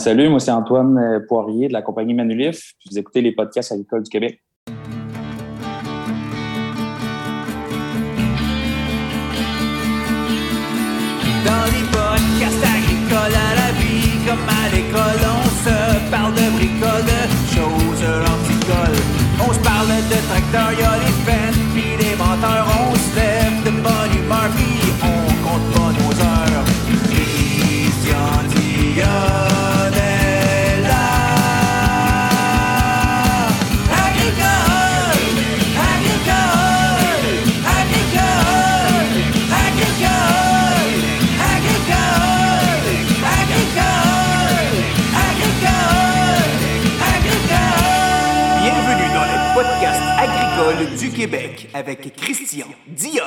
Salut, moi c'est Antoine Poirier de la compagnie Manulif. Vous écoutez les podcasts agricoles du Québec. Dans les podcasts agricoles à la vie, comme à l'école, on se parle de bricoles, de choses horticoles. On se parle de tracteurs, y'a les fans, pis les menteurs. On se lève de bonne humeur, pis on compte pas nos heures. Christian Dionne est là. Agricole, agricole, agricole, agricole, agricole, agricole, agricole. Bienvenue dans le podcast agricole du Québec avec Christian Dionne.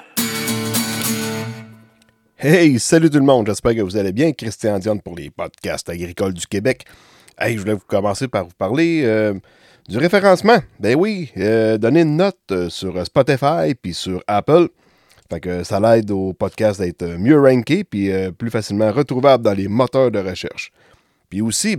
Hey, salut tout le monde, j'espère que vous allez bien. Christian Dionne pour les podcasts agricoles du Québec. Hey, je voulais vous commencer par vous parler du référencement. Ben oui, donner une note sur Spotify puis sur Apple. Fait que ça l'aide au podcast d'être mieux ranké puis plus facilement retrouvable dans les moteurs de recherche. Puis aussi,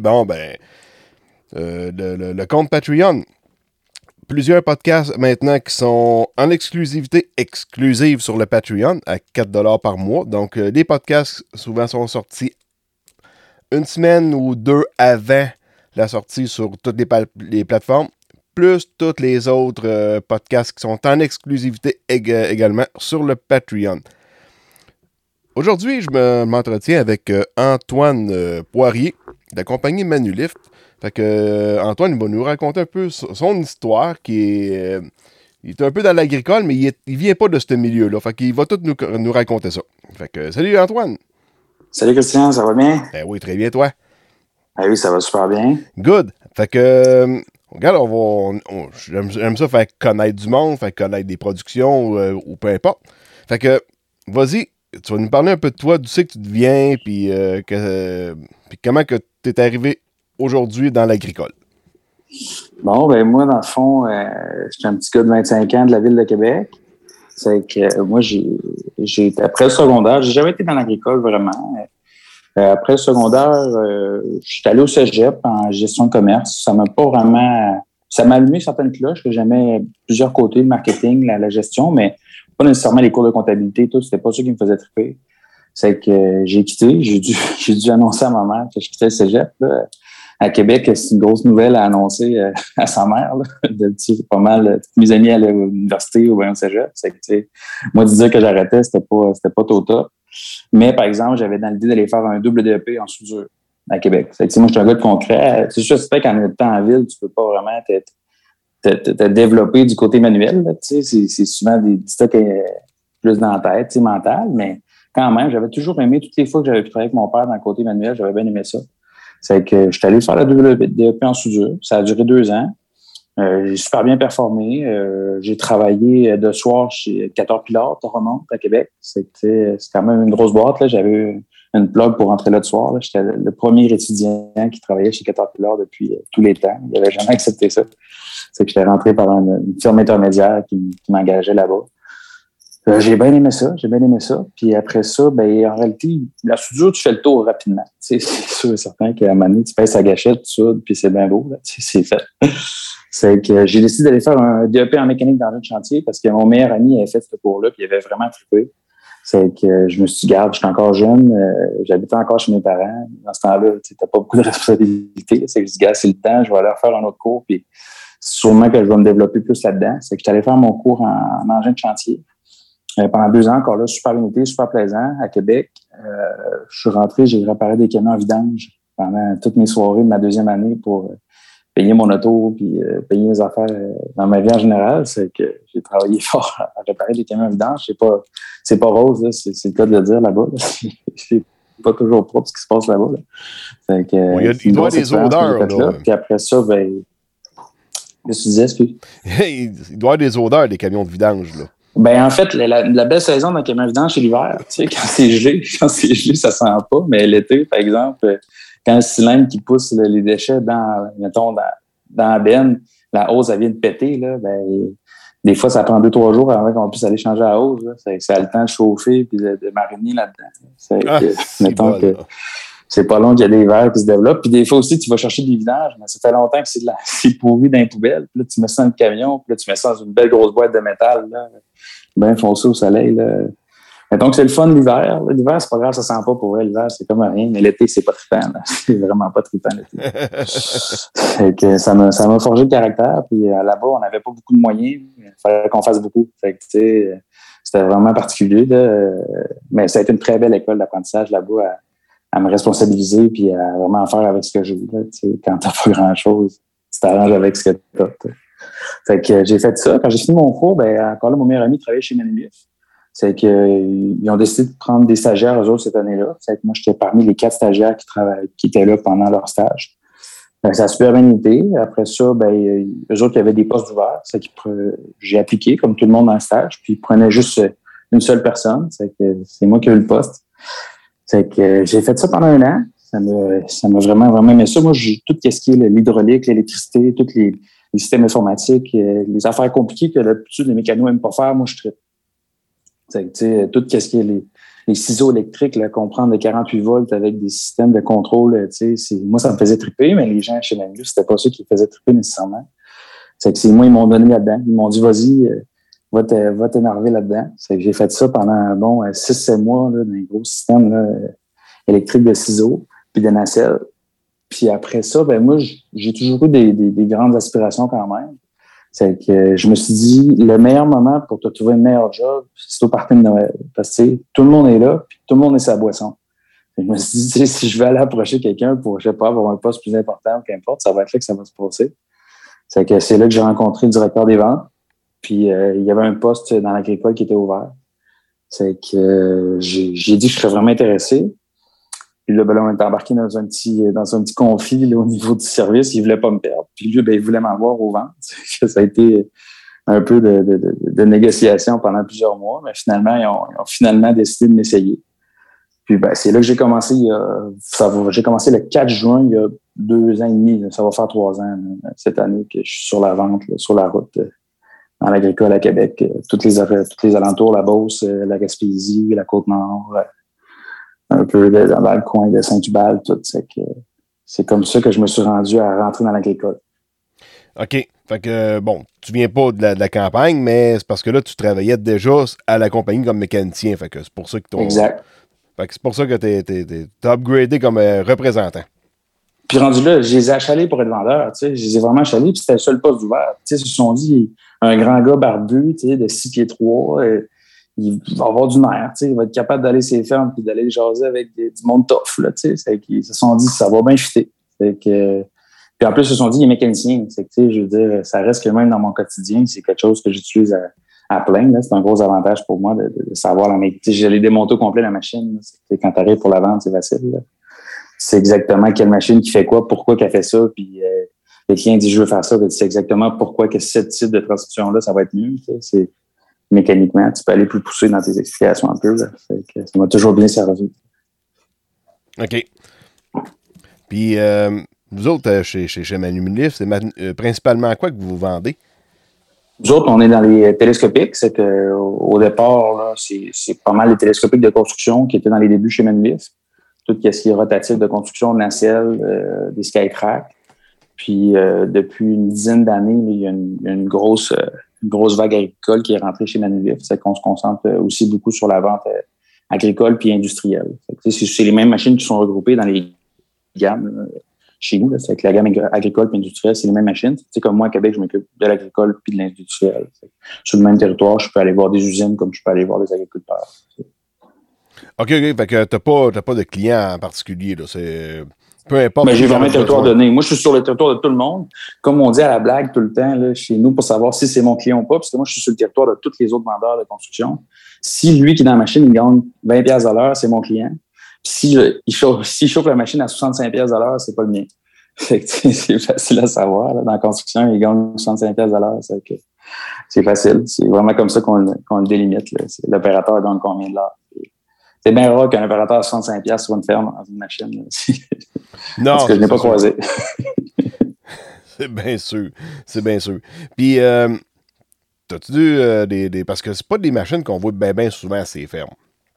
le compte Patreon. Plusieurs podcasts maintenant qui sont en exclusivité exclusive sur le Patreon à 4$ par mois. Donc, les podcasts souvent sont sortis une semaine ou deux avant la sortie sur toutes les plateformes, plus tous les autres podcasts qui sont en exclusivité également sur le Patreon. Aujourd'hui, je m'entretiens avec Antoine Poirier de la compagnie Manulif. Fait que Antoine il va nous raconter un peu son histoire qui est... il est un peu dans l'agricole, mais il vient pas de ce milieu-là. Fait qu'il va tout nous raconter ça. Fait que salut Antoine! Salut Christian, ça va bien? Ben oui, très bien toi. Ah oui, ça va super bien. Good! Fait que regarde, j'aime ça faire connaître du monde, faire connaître des productions ou peu importe. Fait que vas-y, tu vas nous parler un peu de toi, d'où c'est que tu viens, puis comment que tu es arrivé aujourd'hui dans l'agricole. Bon, ben moi, dans le fond, je suis un petit gars de 25 ans de la ville de Québec. C'est que moi, j'ai été après le secondaire, j'ai jamais été dans l'agricole vraiment. Après le secondaire, je suis allé au cégep en gestion de commerce. Ça m'a pas vraiment... Ça m'a allumé certaines cloches que j'aimais plusieurs côtés, le marketing, la gestion, mais pas nécessairement les cours de comptabilité, tout. C'était pas ça qui me faisait triper. C'est que j'ai quitté. J'ai dû annoncer à ma mère que je quittais le cégep, là. À Québec, c'est une grosse nouvelle à annoncer à sa mère. Là. Pas mal tous mes amis allaient à l'université ou bien au cégep. C'est que, moi, de dire que j'arrêtais, c'était pas au top. Mais, par exemple, j'avais dans l'idée d'aller faire un double DEP en soudure à Québec. C'est que, moi, je suis un gars de concret. C'est sûr, c'est qu'en étant en ville, tu peux pas vraiment te développer du côté manuel. Là, c'est souvent des stocks plus dans la tête, mental. Mais quand même, j'avais toujours aimé, toutes les fois que j'avais pu travailler avec mon père dans le côté manuel, j'avais bien aimé ça. C'est que je suis allé faire la DEP en soudure. Ça a duré 2 ans. J'ai super bien performé. J'ai travaillé de soir chez Caterpillar, Toromont, à Québec. C'est quand même une grosse boîte. Là. J'avais une plug pour rentrer là de soir. Là. J'étais le premier étudiant qui travaillait chez Caterpillar depuis tous les temps. Il n'avait jamais accepté ça. C'est que j'étais rentré par une firme intermédiaire qui m'engageait là-bas. J'ai bien aimé ça. Puis après ça, ben en réalité, la soudure, tu fais le tour rapidement. C'est sûr et certain qu'à un moment donné, tu pèses sa gâchette, tu soudes, puis c'est bien beau. Là. C'est fait. C'est que j'ai décidé d'aller faire un DEP en mécanique d'engin de chantier parce que mon meilleur ami avait fait ce cours-là, puis il avait vraiment trippé. C'est que je me suis dit, garde, je suis encore jeune, j'habitais encore chez mes parents. Dans ce temps-là, tu n'as pas beaucoup de responsabilités. C'est que je dis, gars, c'est le temps, je vais aller faire un autre cours, puis sûrement que je vais me développer plus là-dedans. C'est que je suis allé faire mon cours en engin de chantier. Pendant 2 ans, encore là, super bien été, super plaisant, à Québec. Je suis rentré, j'ai réparé des camions à vidange pendant toutes mes soirées de ma 2e année pour payer mon auto puis payer mes affaires dans ma vie en général. C'est que j'ai travaillé fort à réparer des camions à vidange. C'est pas rose, là, c'est le cas de le dire là-bas. Là. C'est pas toujours propre ce qui se passe là-bas. Là. Fait que, il doit y avoir des odeurs. Là. Puis après ça, ben... Qu'est-ce que tu disais, excuse? Il doit y avoir des odeurs des camions de vidange, là. Ben en fait, la belle saison dans le camion vidange, c'est l'hiver. Tu sais, quand c'est gelé, ça sent pas. Mais l'été, par exemple, quand le cylindre qui pousse les déchets dans la benne, la hausse, elle vient de péter, là, ben, des fois, ça prend 2-3 jours avant qu'on puisse aller changer la hausse. Là. Ça a le temps de chauffer et de mariner là-dedans. Mettons que c'est pas long qu'il y a des vers qui se développent. Puis des fois aussi, tu vas chercher des vidanges, mais ça fait longtemps que c'est pourri dans les poubelles. Puis là, tu mets ça dans le camion, puis là, tu mets ça dans une belle grosse boîte de métal, là, bien foncé au soleil, là. Et donc, c'est le fun l'hiver. L'hiver, c'est pas grave, ça sent pas pour vrai. L'hiver, c'est comme rien. Mais l'été, c'est pas trippant, là. C'est vraiment pas trippant, l'été. Fait que ça m'a forgé le caractère. Puis là-bas, on n'avait pas beaucoup de moyens. Il fallait qu'on fasse beaucoup. Fait que, tu sais, c'était vraiment particulier, là. Mais ça a été une très belle école d'apprentissage là-bas à me responsabiliser puis à vraiment faire avec ce que j'ai. Tu sais, quand t'as pas grand-chose, tu t'arranges avec ce que t'as. Fait que j'ai fait ça. Quand j'ai fini mon cours, encore là, mon meilleur ami travaillait chez Manulif. C'est qu'ils ont décidé de prendre des stagiaires, eux autres, cette année-là. C'est que moi, j'étais parmi les 4 stagiaires qui étaient là pendant leur stage. Ça a super bien été. Après ça, eux autres, il y avait des postes ouverts. C'est que j'ai appliqué, comme tout le monde dans le stage, puis ils prenaient juste une seule personne. C'est que c'est moi qui ai eu le poste. C'est que j'ai fait ça pendant 1 an. Ça m'a vraiment, vraiment aimé ça. Moi, j'ai tout ce qui est l'hydraulique, l'électricité, tous les systèmes informatiques, les affaires compliquées que d'habitude les mécanos n'aiment pas faire, moi, je traite. C'est que, tout ce qui est les ciseaux électriques, là, comprendre les 48 volts avec des systèmes de contrôle, moi, ça me faisait triper, mais les gens chez Manulif, c'était pas ça qui me faisait triper nécessairement. C'est que c'est moi, ils m'ont donné là-dedans. Ils m'ont dit, vas-y, va t'énerver là-dedans. C'est que j'ai fait ça pendant, 6-7 mois, là, dans un gros système, là, électrique de ciseaux, puis de nacelles. Puis après ça, moi, j'ai toujours eu des grandes aspirations quand même. C'est que je me suis dit, le meilleur moment pour te trouver un meilleur job, c'est au party de Noël. Parce que tout le monde est là, puis tout le monde est sa boisson. Et je me suis dit, si je vais aller approcher quelqu'un pour, je sais pas, avoir un poste plus important ou qu'importe, ça va être là que ça va se passer. C'est là que j'ai rencontré le directeur des ventes. Puis il y avait un poste dans l'agricole qui était ouvert. C'est que j'ai dit que je serais vraiment intéressé. Puis là, on était embarqué dans un petit conflit là, au niveau du service. Il voulait pas me perdre. Puis lui, il voulait m'avoir au ventre. Ça a été un peu de négociation pendant plusieurs mois. Mais finalement, ils ont finalement décidé de m'essayer. Puis c'est là que j'ai commencé. J'ai commencé le 4 juin, il y a 2 ans et demi. Là, ça va faire 3 ans là, cette année que je suis sur la vente, là, sur la route, dans l'agricole à Québec. Tous les alentours, la Beauce, la Gaspésie, la Côte-Nord. Un peu dans le coin de Saint-Hubal, tout. C'est comme ça que je me suis rendu à rentrer dans l'agricole. OK. Fait que, tu viens pas de la campagne, mais c'est parce que là, tu travaillais déjà à la compagnie comme mécanicien. Fait que c'est pour ça que Exact. Fait que c'est pour ça que t'es upgradé comme représentant. Puis rendu là, je les ai achalés pour être vendeur, tu sais. Je les ai vraiment achalés, puis c'était le seul poste ouvert. Tu sais, ils se sont dit, un grand gars barbu, tu sais, de 6 pieds 3, il va avoir du nerf, tu sais, il va être capable d'aller ses fermes puis d'aller jaser avec du monde tough, là, tu sais. Ils se sont dit, ça va bien fitter. Puis en plus, ils se sont dit, il est mécanicien. C'est que, tu sais, je veux dire, ça reste que même dans mon quotidien, c'est quelque chose que j'utilise à plein, là. C'est un gros avantage pour moi de savoir la mécanique. Tu sais, j'allais démonter au complet la machine. Quand tu arrives pour la vente, c'est facile, là. C'est exactement quelle machine qui fait quoi, pourquoi qu'elle fait ça, puis le client dit, je veux faire ça, c'est exactement pourquoi que ce type de transmission-là, ça va être mieux, tu sais. C'est mécaniquement, tu peux aller plus pousser dans tes explications un peu. Là. Ça m'a toujours bien servi. OK. Puis, vous autres, chez Manulif, c'est principalement quoi que vous vendez? Nous autres, on est dans les télescopiques. C'est qu'au départ, là, c'est pas mal les télescopiques de construction qui étaient dans les débuts chez Manulif. Tout ce qui est rotatif de construction, nacelle, des skycracks. Puis, depuis une dizaine d'années, il y a une grosse vague agricole qui est rentrée chez Manulif. C'est qu'on se concentre aussi beaucoup sur la vente agricole puis industrielle. C'est les mêmes machines qui sont regroupées dans les gammes chez nous. C'est que la gamme agricole puis industrielle, c'est les mêmes machines. C'est comme moi, à Québec, je m'occupe de l'agricole puis de l'industriel. Sur le même territoire, je peux aller voir des usines comme je peux aller voir des agriculteurs. OK. Fait que t'as pas de clients en particulier, là. C'est... Peu importe. Mais j'ai vraiment un territoire donné. Moi, je suis sur le territoire de tout le monde. Comme on dit à la blague tout le temps, là, chez nous, pour savoir si c'est mon client ou pas, parce que moi, je suis sur le territoire de tous les autres vendeurs de construction. Si lui qui est dans la machine, il gagne 20$ à l'heure, c'est mon client. Puis s'il chauffe la machine à 65$ à l'heure, c'est pas le mien. Fait que, c'est facile à savoir. Là. Dans la construction, il gagne 65$ à l'heure. C'est facile. C'est vraiment comme ça qu'on le délimite. Là. L'opérateur gagne combien de l'heure? C'est bien rare qu'un opérateur à 65$ sur une ferme dans une machine. Non, parce que je n'ai pas croisé. C'est bien sûr. Puis, t'as-tu parce que c'est pas des machines qu'on voit bien souvent à ces fermes.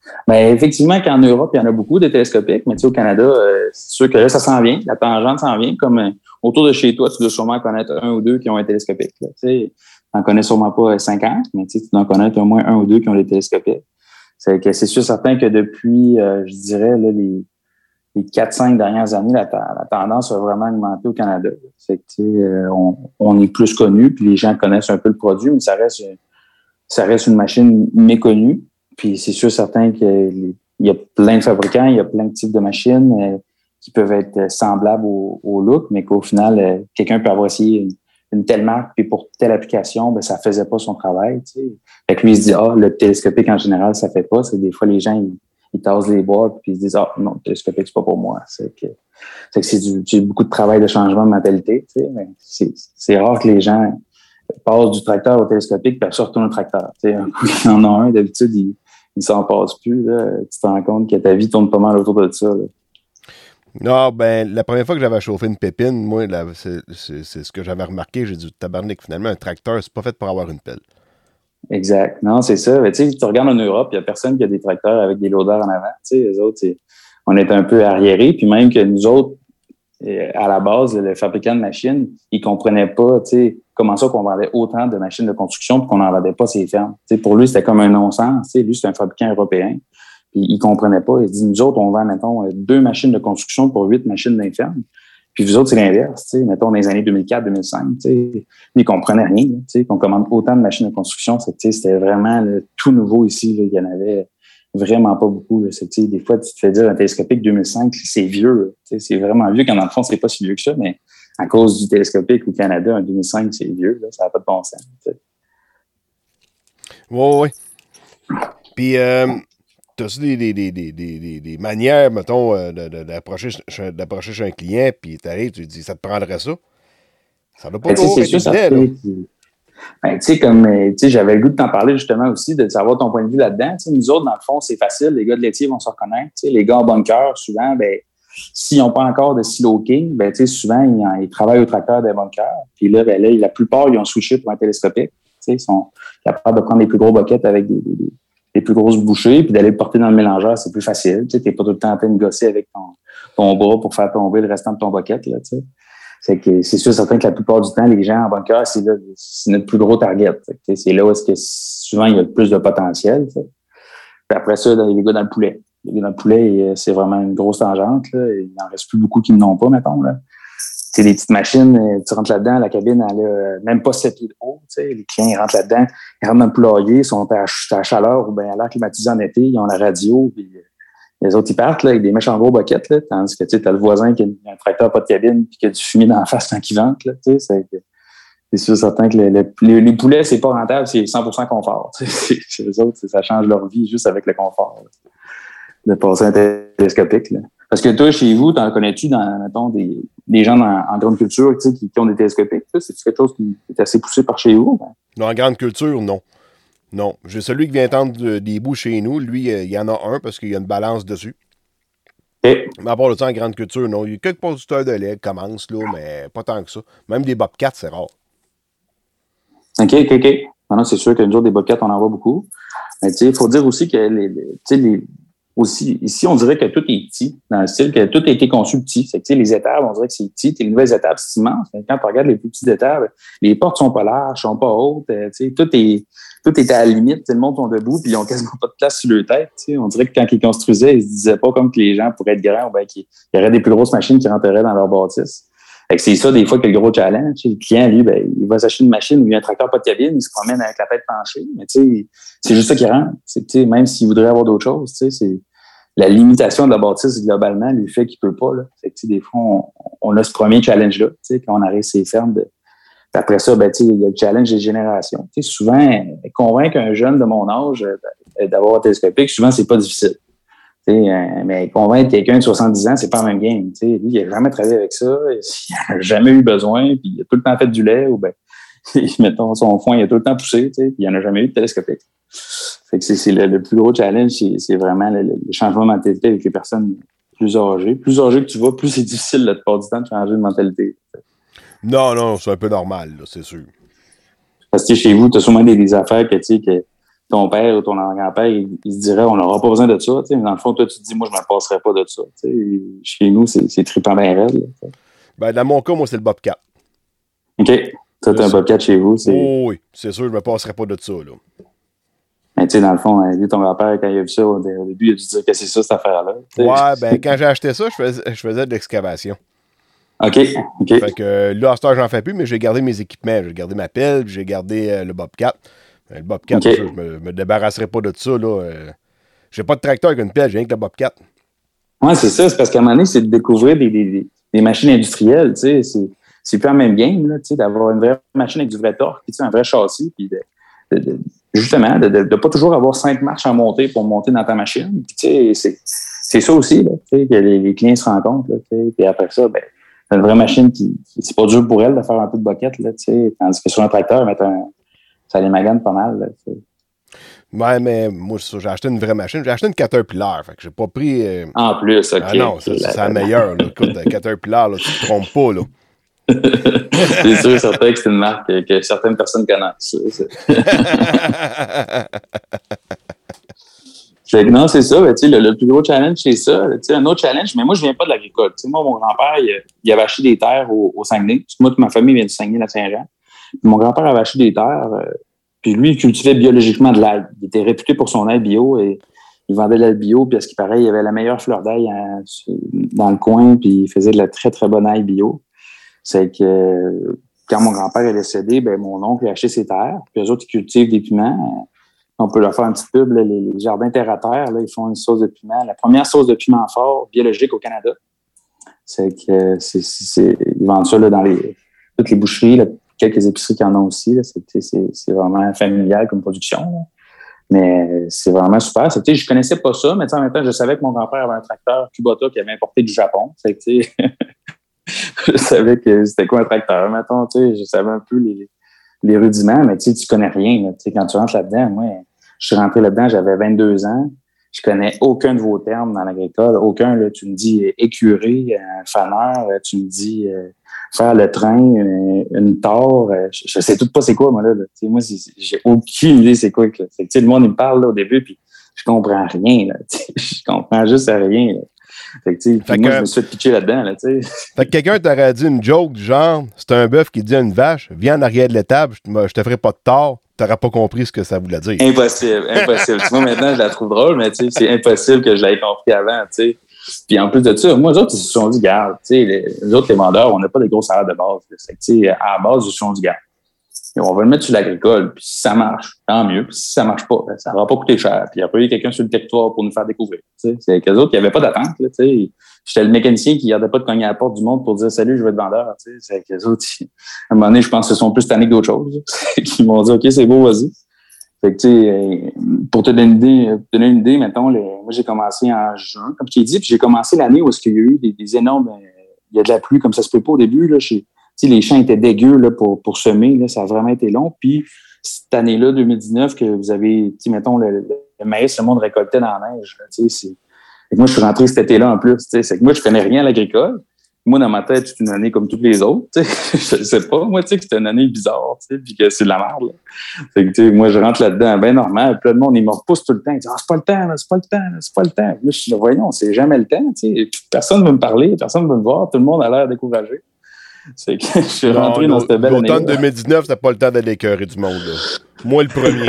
Ben, effectivement, qu'en Europe, il y en a beaucoup de télescopiques, mais au Canada, c'est sûr que là, ça s'en vient. La tangente s'en vient. Comme autour de chez toi, tu dois sûrement connaître un ou deux qui ont un télescopique. Tu n'en connais sûrement pas 50, mais tu dois en connaître au moins un ou deux qui ont des télescopiques. C'est sûr certain que depuis, je dirais, là, les 4-5 dernières années, la tendance a vraiment augmenté au Canada. C'est que, on est plus connu, puis les gens connaissent un peu le produit, mais ça reste une machine méconnue. Puis c'est sûr certain qu'il y a plein de fabricants, il y a plein de types de machines qui peuvent être semblables au look, mais qu'au final, quelqu'un peut avoir essayé une telle marque, puis pour telle application, ben ça faisait pas son travail. Fait que lui, il se dit, le télescopique en général, ça fait pas. C'est des fois, les gens, ils tassent les boîtes, puis ils se disent, non, le télescopique, c'est pas pour moi. C'est beaucoup de travail de changement de mentalité, mais c'est rare que les gens passent du tracteur au télescopique, puis après ça, retournent au tracteur. Il y en a un, d'habitude, il s'en passe plus. Là. Tu te rends compte que ta vie tourne pas mal autour de ça. Là. Non, ben, la première fois que j'avais chauffé une pépine, moi, c'est ce que j'avais remarqué. J'ai dit, tabarnak, finalement, un tracteur, c'est pas fait pour avoir une pelle. Exact. Non, c'est ça. Mais, tu regardes en Europe, il n'y a personne qui a des tracteurs avec des loaders en avant. Les autres, on est un peu arriérés. Puis même que nous autres, à la base, le fabricant de machines, il ne comprenait pas comment ça qu'on vendait autant de machines de construction et qu'on n'en vendait pas ces fermes. Pour lui, c'était comme un non-sens. Lui, c'est un fabricant européen. Puis il comprenait pas. Il dit, nous autres, on vend, mettons, 2 machines de construction pour 8 machines d'inferme. Puis vous autres, c'est l'inverse. Mettons, dans les années 2004-2005, lui, il comprenait rien. Qu'on commande autant de machines de construction. C'était vraiment tout nouveau ici. Là. Il y en avait vraiment pas beaucoup. Là. Des fois, tu te fais dire un télescopique 2005, c'est vieux. C'est vraiment vieux, quand dans le fond, c'est pas si vieux que ça, mais à cause du télescopique au Canada, un 2005, c'est vieux. Là. Ça n'a pas de bon sens. Oui. Puis, t'as-tu des manières, mettons, d'approcher chez un client, puis t'arrives, tu dis, ça te prendrait ça? Ça doit pas toujours être évident, là. J'avais le goût de t'en parler justement aussi, de savoir ton point de vue là-dedans. Nous autres, dans le fond, c'est facile. Les gars de laitier vont se reconnaître. Les gars en bunker, souvent, s'ils n'ont pas encore de silo king, souvent, ils travaillent au tracteur des bunkers. Puis là, la plupart, ils ont switché pour un télescopique. Ils sont capables de prendre les plus gros buckets avec des plus grosses bouchées, puis d'aller le porter dans le mélangeur, c'est plus facile. Tu n'es pas tout le temps en train de gosser avec ton bras pour faire tomber le restant de ton bucket. Là, c'est sûr certain que la plupart du temps, les gens en bunker, c'est notre plus gros target. C'est là où est-ce que souvent il y a le plus de potentiel. Puis après ça, les gars dans le poulet. Les gars dans le poulet, c'est vraiment une grosse tangente. Là. Il n'en reste plus beaucoup qui n'en ont pas, mettons. Là. C'est des petites machines, tu rentres là-dedans, la cabine, elle a même pas 7 pieds de haut. Les clients, ils rentrent là-dedans, ils rentrent dans le poulailler, ils sont à chaleur ou bien à l'air climatisé en été, ils ont la radio, puis les autres, ils partent là, avec des méchants gros buckets, là, tandis que tu as le voisin qui a un tracteur pas de cabine puis qui a du fumier dans la face quand il vente. Là, c'est sûr certain que les poulets, c'est pas rentable, c'est 100% confort. Chez les autres, ça change leur vie juste avec le confort là, de passer un télescopique. Là. Parce que toi, chez vous, t'en connais-tu mettons, des gens en grande culture qui ont des télescopiques? C'est quelque chose qui est assez poussé par chez vous? Non, en grande culture, non. Non. J'ai celui qui vient tendre des bouts chez nous. Lui, il y en a un parce qu'il y a une balance dessus. Mais à part de ça, en grande culture, non. Il y a quelques producteurs de lait qui commencent, là, mais pas tant que ça. Même des Bobcats, c'est rare. OK. Non, c'est sûr que nous autres, des Bobcats, on en voit beaucoup. Mais il faut dire aussi que aussi, ici, on dirait que tout est petit, dans le style que tout a été conçu petit. C'est que, les étables, on dirait que c'est petit. Les nouvelles étables, c'est immense. Quand tu regardes les plus petites étables, les portes sont pas larges, sont pas hautes. Tout est à la limite. Le monde sont debout, puis ils ont quasiment pas de place sur leur tête. On dirait que quand ils construisaient, ils se disaient pas comme que les gens pourraient être grands ou qu'il y aurait des plus grosses machines qui rentreraient dans leur bâtisse. Fait que c'est ça, des fois, que le gros challenge. Le client, lui, il va s'acheter une machine où il y a un tracteur pas de cabine, il se promène avec la tête penchée. Mais c'est juste ça qui rentre. Même s'il voudrait avoir d'autres choses, c'est la limitation de la bâtisse, globalement, lui fait qu'il peut pas. Là. Fait que, des fois, on a ce premier challenge-là, quand on arrive ces fermes. Après ça, il y a le challenge des générations. Souvent, convaincre un jeune de mon âge d'avoir un télescopique, souvent, c'est pas difficile. Mais convaincre quelqu'un de 70 ans, c'est pas la même game. Lui, il n'a jamais travaillé avec ça, il n'a jamais eu besoin, puis il a tout le temps fait du lait, ou mettons, son foin, il a tout le temps poussé, puis il n'en a jamais eu de télescopique. Fait que c'est le plus gros challenge, c'est vraiment le changement de mentalité avec les personnes plus âgées. Plus âgées que tu vas, plus c'est difficile la plupart du temps de changer de mentalité. Non, c'est un peu normal, là, c'est sûr. Parce que chez vous, tu as sûrement des affaires que ton père ou ton grand-père, il se dirait, on n'aura pas besoin de ça. Mais dans le fond, toi, tu te dis, moi, je ne me passerai pas de ça. Chez nous, c'est trippant bien raide. Ben, dans mon cas, moi, c'est le Bobcat. OK. Toi, t'as un Bobcat chez vous. Oh, oui, c'est sûr, je ne me passerai pas de ça. Là. Mais tu sais, dans le fond, lui, ton grand-père, quand il a vu ça, au début, il a dû dire que c'est ça, cette affaire-là. Ouais, ben, quand j'ai acheté ça, je faisais de l'excavation. OK. Fait que là, à ce temps, j'en fais plus, mais j'ai gardé mes équipements. J'ai gardé ma pelle, j'ai gardé le Bobcat. Le Bobcat, Okay. je me débarrasserai pas de ça. Là. J'ai pas de tracteur avec une pelle, j'ai rien que le Bobcat. Ouais, c'est ça. C'est parce qu'à un moment donné, c'est de découvrir des machines industrielles. Tu sais, c'est plus la même game, là, tu sais, d'avoir une vraie machine avec du vrai torque, puis un vrai châssis, puis justement, de pas toujours avoir 5 marches à monter pour monter dans ta machine. Puis, tu sais, c'est ça aussi, là, tu sais, que les clients se rencontrent, là, tu sais, puis après ça, ben, c'est une vraie machine qui c'est pas dur pour elle de faire un peu de bucket, là, tu sais, tandis que sur un tracteur, ça les magane pas mal, là, tu sais. Ouais, mais moi, j'ai acheté une vraie machine. J'ai acheté une Caterpillar, fait que j'ai pas pris... En plus, OK. Ah non, c'est la meilleure, là. Écoute, Caterpillar, là, tu te trompes pas, là. C'est sûr, certain que c'est une marque que certaines personnes connaissent. Non, c'est ça. Ben, le plus gros challenge, c'est ça. Un autre challenge, mais moi, je viens pas de l'agricole. Moi, mon grand-père, il avait acheté des terres au Saguenay. Parce que moi, toute ma famille vient du Saguenay-Lac-Saint-Jean. Mon grand-père avait acheté des terres, puis lui, il cultivait biologiquement de l'ail. Il était réputé pour son ail bio et il vendait de l'ail bio, puis à ce qui paraît, il avait la meilleure fleur d'ail dans le coin, puis il faisait de la très, très bonne ail bio. C'est que quand mon grand-père est décédé, ben mon oncle a acheté ses terres, puis eux autres, ils cultivent des piments. On peut leur faire un petit pub, là, les jardins terre à terre, là, ils font une sauce de piment. La première sauce de piment fort biologique au Canada. C'est que ils vendent ça là, dans toutes les boucheries, là, quelques épiceries qui en ont aussi. Là, c'est vraiment familial comme production. Là. Mais c'est vraiment super. Je ne connaissais pas ça, mais en même temps, je savais que mon grand-père avait un tracteur Kubota qui avait importé du Japon. Je savais que c'était quoi un tracteur. Mettons, je savais un peu les rudiments, mais tu connais rien. Là, quand tu rentres là-dedans, moi, je suis rentré là-dedans, j'avais 22 ans. Je connais aucun de vos termes dans l'agricole. Aucun, là, tu me dis écurer, faneur, tu me dis faire le train, une tore. Je sais tout pas c'est quoi, moi, là. Moi, j'ai aucune idée c'est quoi. Là. Le monde, il me parle là, au début, puis je comprends rien. Là, je comprends juste rien. Là. Fait que, moi, je me suis fait pitcher là-dedans. Là, fait que quelqu'un t'aurait dit une joke du genre, c'est un bœuf qui dit à une vache, viens en arrière de l'étable, je te ferai pas de tort. T'aurais pas compris ce que ça voulait dire. Impossible. Tu vois, maintenant, je la trouve drôle, mais c'est impossible que je l'avais compris avant. T'sais. Puis en plus de ça, moi, les autres, ils se sont dit, garde, les autres, les vendeurs, on n'a pas de gros salaires de base. À la base, ils se sont dit, garde, on va le mettre sur l'agricole, puis si ça marche, tant mieux. Puis si ça marche pas, ben, ça va pas coûter cher. Puis après, il y a quelqu'un sur le territoire pour nous faire découvrir. C'est qu'eux autres, il n'y avait pas d'attente. J'étais le mécanicien qui n'arrêtait pas de cogner à la porte du monde pour dire salut, je veux être vendeur. C'est qu'eux autres, à un moment donné, je pense qu'ils sont plus tannés que d'autres choses. Ils m'ont dit OK, c'est beau, vas-y. Fait que, pour te donner une idée, mettons, moi, j'ai commencé en juin, comme tu l'as dit, puis j'ai commencé l'année où il y a eu des énormes. Il y a de la pluie, comme ça se peut pas au début. Là, les champs étaient dégueux là, pour semer. Là, ça a vraiment été long. Puis, cette année-là, 2019, que vous avez, mettons, le maïs, le monde récoltait dans la neige. Là, et moi, je suis rentré cet été-là en plus. C'est que moi, je connais rien à l'agricole. Moi, dans ma tête, c'est une année comme toutes les autres. Je sais pas, moi, que c'est une année bizarre, puis que c'est de la merde. Là. Fait que, moi, je rentre là-dedans, bien normal. Puis là, le monde, il me repousse tout le temps. Il dit c'est pas le temps, là, c'est pas le temps, là, c'est pas le temps. Moi, je suis là, voyons, c'est jamais le temps. Personne ne veut me parler, personne ne veut me voir. Tout le monde a l'air découragé. C'est que je suis rentré dans cette belle année. L'automne 2019, c'était pas le temps d'aller écœurer du monde. Là. Moi, le premier.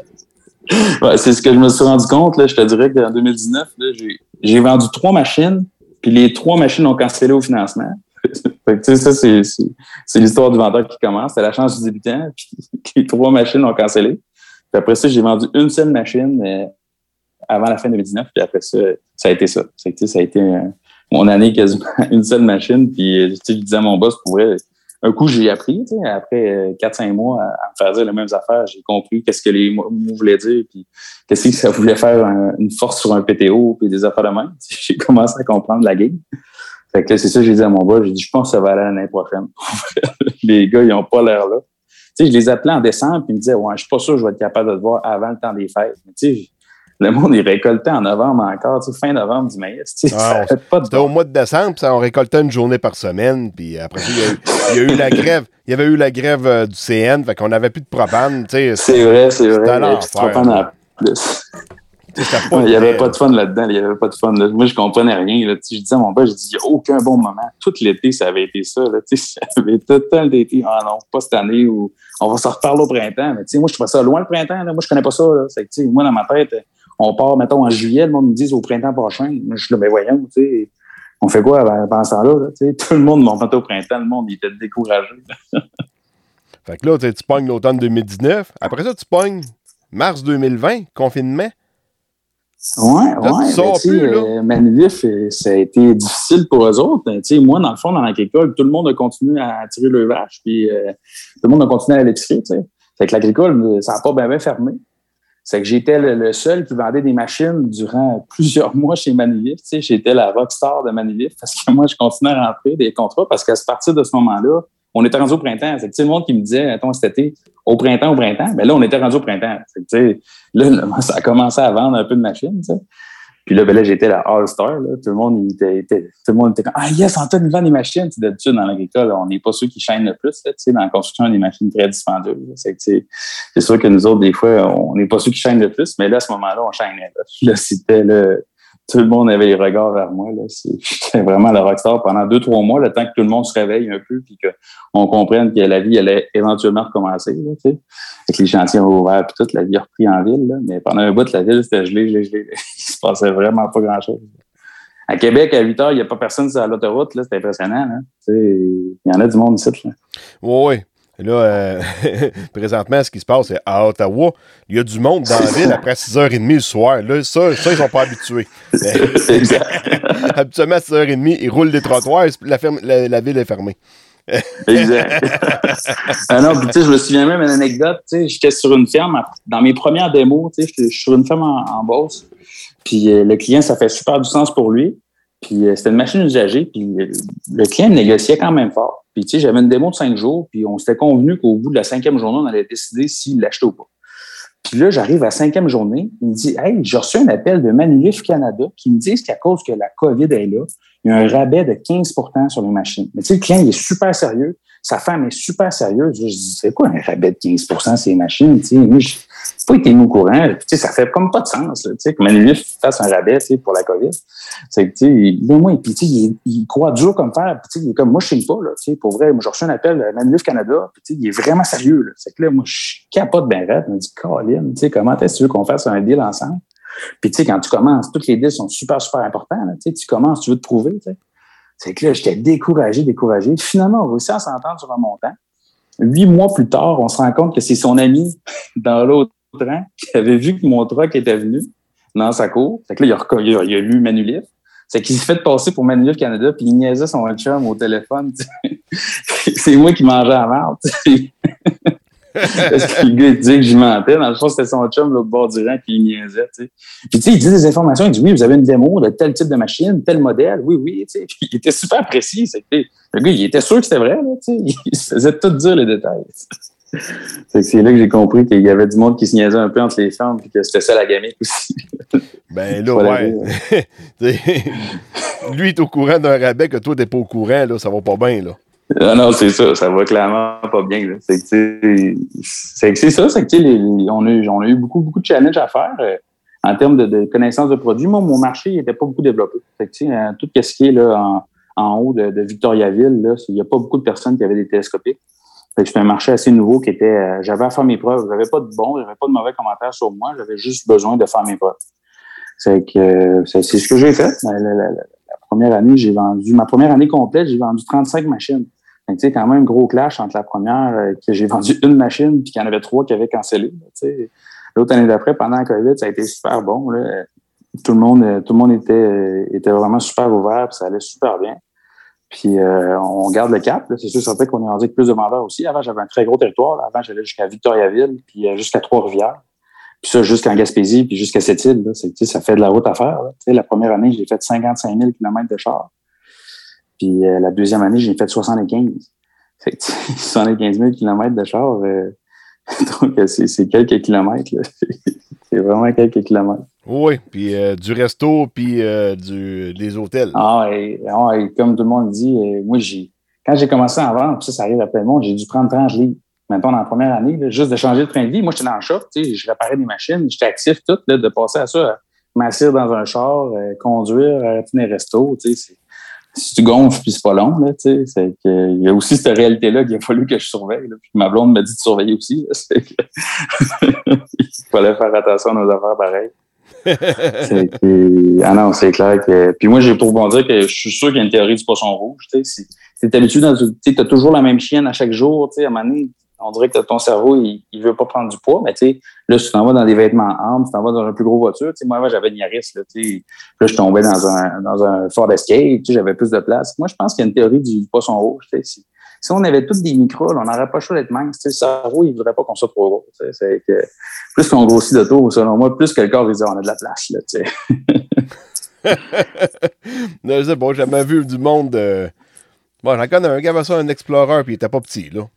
Ouais, c'est ce que je me suis rendu compte. Là, je te dirais qu'en 2019, là, j'ai vendu 3 machines, puis les 3 machines ont cancellé au financement. Fait que, ça, c'est l'histoire du vendeur qui commence. C'est la chance du débutant, puis les 3 machines ont cancellé. Puis après ça, j'ai vendu une seule machine avant la fin de 2019, puis après ça, ça a été ça. Ça a été mon année quasiment une seule machine, puis je disais à mon boss, pour vrai, un coup, j'ai appris, après 4-5 mois à me faire dire les mêmes affaires, j'ai compris qu'est-ce que les mots voulaient dire, puis qu'est-ce que ça voulait faire une force sur un PTO, puis des affaires de même. J'ai commencé à comprendre la game. Fait que c'est ça que j'ai dit à mon boss, j'ai dit, je pense que ça va aller l'année prochaine. Les gars, ils n'ont pas l'air là. Je les appelais en décembre, puis ils me disaient, ouais, je suis pas sûr que je vais être capable de te voir avant le temps des fêtes. Mais le monde, il récoltait en novembre encore, tu sais, fin novembre du maïs. Tu sais, ça fait pas de c'était au mois de décembre, puis on récoltait une journée par semaine, puis après ça, il y a eu la grève. Il y avait eu la grève du CN, fait qu'on n'avait plus de propane. Tu sais, c'est vrai. C'était Il y avait l'enfer, plus de propane en plus. Il n'y avait pas de fun là-dedans. Il n'y avait pas de fun. Là. Moi, je comprenais rien. Là. Je disais à mon père, il n'y a aucun bon moment. Tout l'été, ça avait été ça. Là. Ça avait tout le temps l'été. Ah non, pas cette année où on va se reparler au printemps. Mais moi, je trouvais ça loin le printemps. Là. Moi, je connais pas ça. Là. C'est que, moi, dans ma tête, on part, mettons, en juillet. Le monde me dit au printemps prochain. Moi, je suis là, mais voyons, on fait quoi pendant ce temps-là? Là, tout le monde montait au printemps. Le monde, il était découragé. Fait que là, tu pognes l'automne 2019. Après ça, tu pognes mars 2020, confinement. Ouais, Manivif, ça a été difficile pour eux autres. Moi, dans le fond, dans l'agricole, tout le monde a continué à tirer le vache, puis tout le monde a continué à l'épicerie. Fait que l'agricole, ça n'a pas bien fermé. C'est que j'étais le seul qui vendait des machines durant plusieurs mois chez Manivif. J'étais la rockstar de Manivif parce que moi, je continuais à rentrer des contrats parce qu'à partir de ce moment-là, on était rendu au printemps. C'est que, le monde qui me disait, attends, cet été, au printemps, mais là, on était rendu au printemps. C'est que, là, ça a commencé à vendre un peu de machines. Puis là, j'étais la All-Star. Là. Tout le monde était comme, ah yes, Antoine, il vend des machines. D'habitude, dans l'agricole, on n'est pas ceux qui chaînent le plus. Là, dans la construction, on a des machines très dispendieuses. C'est sûr que nous autres, des fois, on n'est pas ceux qui chaînent le plus, mais là, à ce moment-là, on chaînait. Là, c'était tout le monde avait les regards vers moi. Là. J'étais vraiment le rockstar pendant 2-3 mois, le temps que tout le monde se réveille un peu puis qu'on comprenne que la vie allait éventuellement recommencer. Là, avec les chantiers ouverts puis tout, la vie a repris en ville. Là. Mais pendant un bout, la ville, c'était gelé. Il se passait vraiment pas grand-chose. À Québec, à 8 heures, il n'y a pas personne sur l'autoroute. Là, c'était impressionnant. Hein? Il y en a du monde ici. Là. Oui. Là, présentement, ce qui se passe, c'est à Ottawa, il y a du monde dans la ville après 6h30 le soir. Là, ça, ils sont pas habitués. Habituellement, à 6h30, ils roulent des trottoirs et la ville est fermée. Exact. Non, puis je me souviens même d'une anecdote. J'étais sur une ferme, dans mes premières démos, je suis sur une ferme en Beauce. Puis le client, ça fait super du sens pour lui. Puis c'était une machine usagée, puis le client négociait quand même fort. Puis j'avais une démo de 5 jours, puis on s'était convenu qu'au bout de la 5e journée, on allait décider s'il l'achetait ou pas. Puis là, j'arrive à la 5e journée, il me dit « Hey, j'ai reçu un appel de Manivif Canada qui me disent qu'à cause que la COVID est là, il y a un rabais de 15% sur les machines. » Mais le client, il est super sérieux. Sa femme est super sérieuse. Je dis, c'est quoi un rabais de 15% sur les machines? Moi, je n'ai pas été au courant. Ça fait comme pas de sens là, que Manivif fasse un rabais pour la COVID. C'est que, il croit dur comme fer. Il est comme, moi, je ne sais pas. Là, pour vrai, moi, j'ai reçu un appel de Manivif Canada. Il est vraiment sérieux. Là. C'est que là, moi, je capote bien raide. Je me dis, Colin, comment est-ce que tu veux qu'on fasse un deal ensemble? Puis, quand tu commences, toutes les deals sont super, super importants. Là, tu commences, tu veux te prouver. T'sais. C'est que là, j'étais découragé. Finalement, on réussit à s'entendre sur un montant. 8 mois plus tard, on se rend compte que c'est son ami dans l'autre rang qui avait vu que mon truck était venu dans sa cour. Fait que là, il a lu Manivif. C'est qu'il s'est fait passer pour Manivif Canada, puis il niaisait son chum au téléphone. C'est moi qui mangeais la merde. Parce que le gars, il disait que j'y mentais. Dans le fond, c'était son chum, l'autre bord du rang, puis il niaisait, Puis, il dit des informations. Il dit, oui, vous avez une démo de tel type de machine, tel modèle. Oui, Puis, il était super précis. Le gars, il était sûr que c'était vrai, là, Il se faisait tout dire les détails. C'est là que j'ai compris qu'il y avait du monde qui se niaisait un peu entre les femmes, puis que c'était ça la gamique aussi. Ben là, ouais. Lui, il est au courant d'un rabais que toi, t'es pas au courant, là, ça va pas bien, là. Non, c'est ça va clairement pas bien. Là. C'est ça, on a eu beaucoup de challenges à faire en termes de connaissance de produits. Moi, mon marché n'était pas beaucoup développé. Tout ce qui est là, en haut de Victoriaville, il n'y a pas beaucoup de personnes qui avaient des télescopiques. C'était un marché assez nouveau qui était. J'avais à faire mes preuves. J'avais pas de j'avais pas de mauvais commentaires sur moi. J'avais juste besoin de faire mes preuves. C'est ce que j'ai fait. La première année, ma première année complète, j'ai vendu 35 machines. Donc, quand même, gros clash entre la première, que j'ai vendu une machine, puis qu'il y en avait 3 qui avaient cancellé. L'autre année d'après, pendant la COVID, ça a été super bon. Là. Tout le monde était vraiment super ouvert, puis ça allait super bien. Puis, on garde le cap. Là. C'est sûr, certain qu'on est rendu avec plus de vendeurs aussi. Avant, j'avais un très gros territoire. Là. Avant, j'allais jusqu'à Victoriaville, puis jusqu'à Trois-Rivières. Puis ça, jusqu'en Gaspésie, puis jusqu'à Sept-Îles. Là. Ça fait de la route à faire. Là. La première année, j'ai fait 55 000 km de char. Puis la deuxième année, j'ai fait 75. Fait que 75 000 km de char, donc c'est quelques kilomètres. Là. C'est vraiment quelques kilomètres. Oui, puis du resto, puis des hôtels. Et comme tout le monde dit, moi, quand j'ai commencé à vendre, puis ça arrive à plein de monde, j'ai dû prendre 30 livres. Mettons, dans la première année, là, juste de changer de train de vie. Moi, j'étais dans le shop, je réparais des machines, j'étais actif, tout, là, de passer à ça, m'asseoir dans un char, conduire, arrêter des restos, si tu gonfles, puis c'est pas long, là, c'est que, il y a aussi cette réalité-là qu'il a fallu que je surveille, là, puis ma blonde m'a dit de surveiller aussi, là, c'est que il fallait faire attention à nos affaires pareilles. Non, c'est clair que. Puis moi, j'ai pour bon dire que je suis sûr qu'il y a une théorie du poisson rouge. Si t'es habitué tu as toujours la même chienne à chaque jour, à un moment donné, on dirait que ton cerveau, il veut pas prendre du poids, mais là, si tu t'en vas dans des vêtements amples, tu t'en vas dans une plus grosse voiture. Moi, avant, j'avais une Yaris, là, je tombais dans un Ford Escape, j'avais plus de place. Moi, je pense qu'il y a une théorie du poisson rouge. Si on avait tous des micros, on n'aurait pas le choix d'être mince. Le cerveau, il ne voudrait pas qu'on soit trop gros. C'est que plus qu'on grossit de tour, selon moi, plus que le corps, il dit on a de la place. Là, Non, je sais pas, j'ai jamais vu du monde. Bon, j'en connais un gars avait ça, un Explorer, puis il était pas petit, là.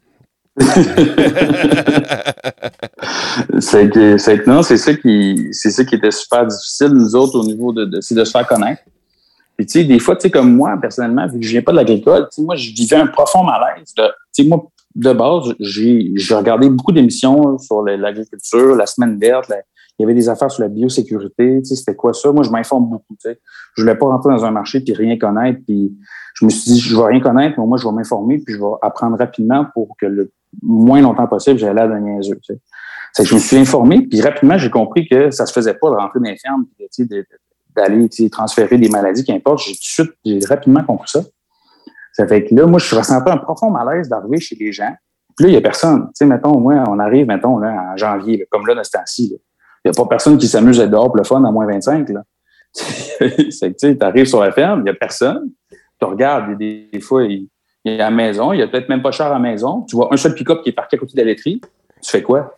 c'est que non, c'est ça qui était super difficile, nous autres, au niveau c'est de se faire connaître. Puis, des fois, comme moi, personnellement, vu que je viens pas de l'agricole, moi, je vivais un profond malaise. Moi, de base, j'ai regardé beaucoup d'émissions sur l'agriculture, la semaine verte, il y avait des affaires sur la biosécurité, c'était quoi ça? Moi, je m'informe beaucoup, Je voulais pas rentrer dans un marché puis rien connaître, puis je me suis dit, je vais rien connaître, mais moi, je vais m'informer puis je vais apprendre rapidement pour que le moins longtemps possible, j'allais l'air d'un niaiseux, C'est que je me suis informé, puis rapidement, j'ai compris que ça se faisait pas de rentrer dans les fermes, d'aller transférer des maladies, qu'importe. J'ai rapidement compris ça. Ça fait que là, moi, je ressentais un profond malaise d'arriver chez les gens. Puis là, il n'y a personne. Mettons, moi, on arrive, là, en janvier, là, comme là, dans ce temps-ci. Il n'y a pas personne qui s'amuse à être dehors pour le fun à moins 25. Là. C'est que tu arrives sur la ferme, il n'y a personne. Tu regardes, des fois, il y a la maison, il n'y a peut-être même pas cher à la maison. Tu vois un seul pick-up qui est parqué à côté de la laiterie. Tu fais quoi?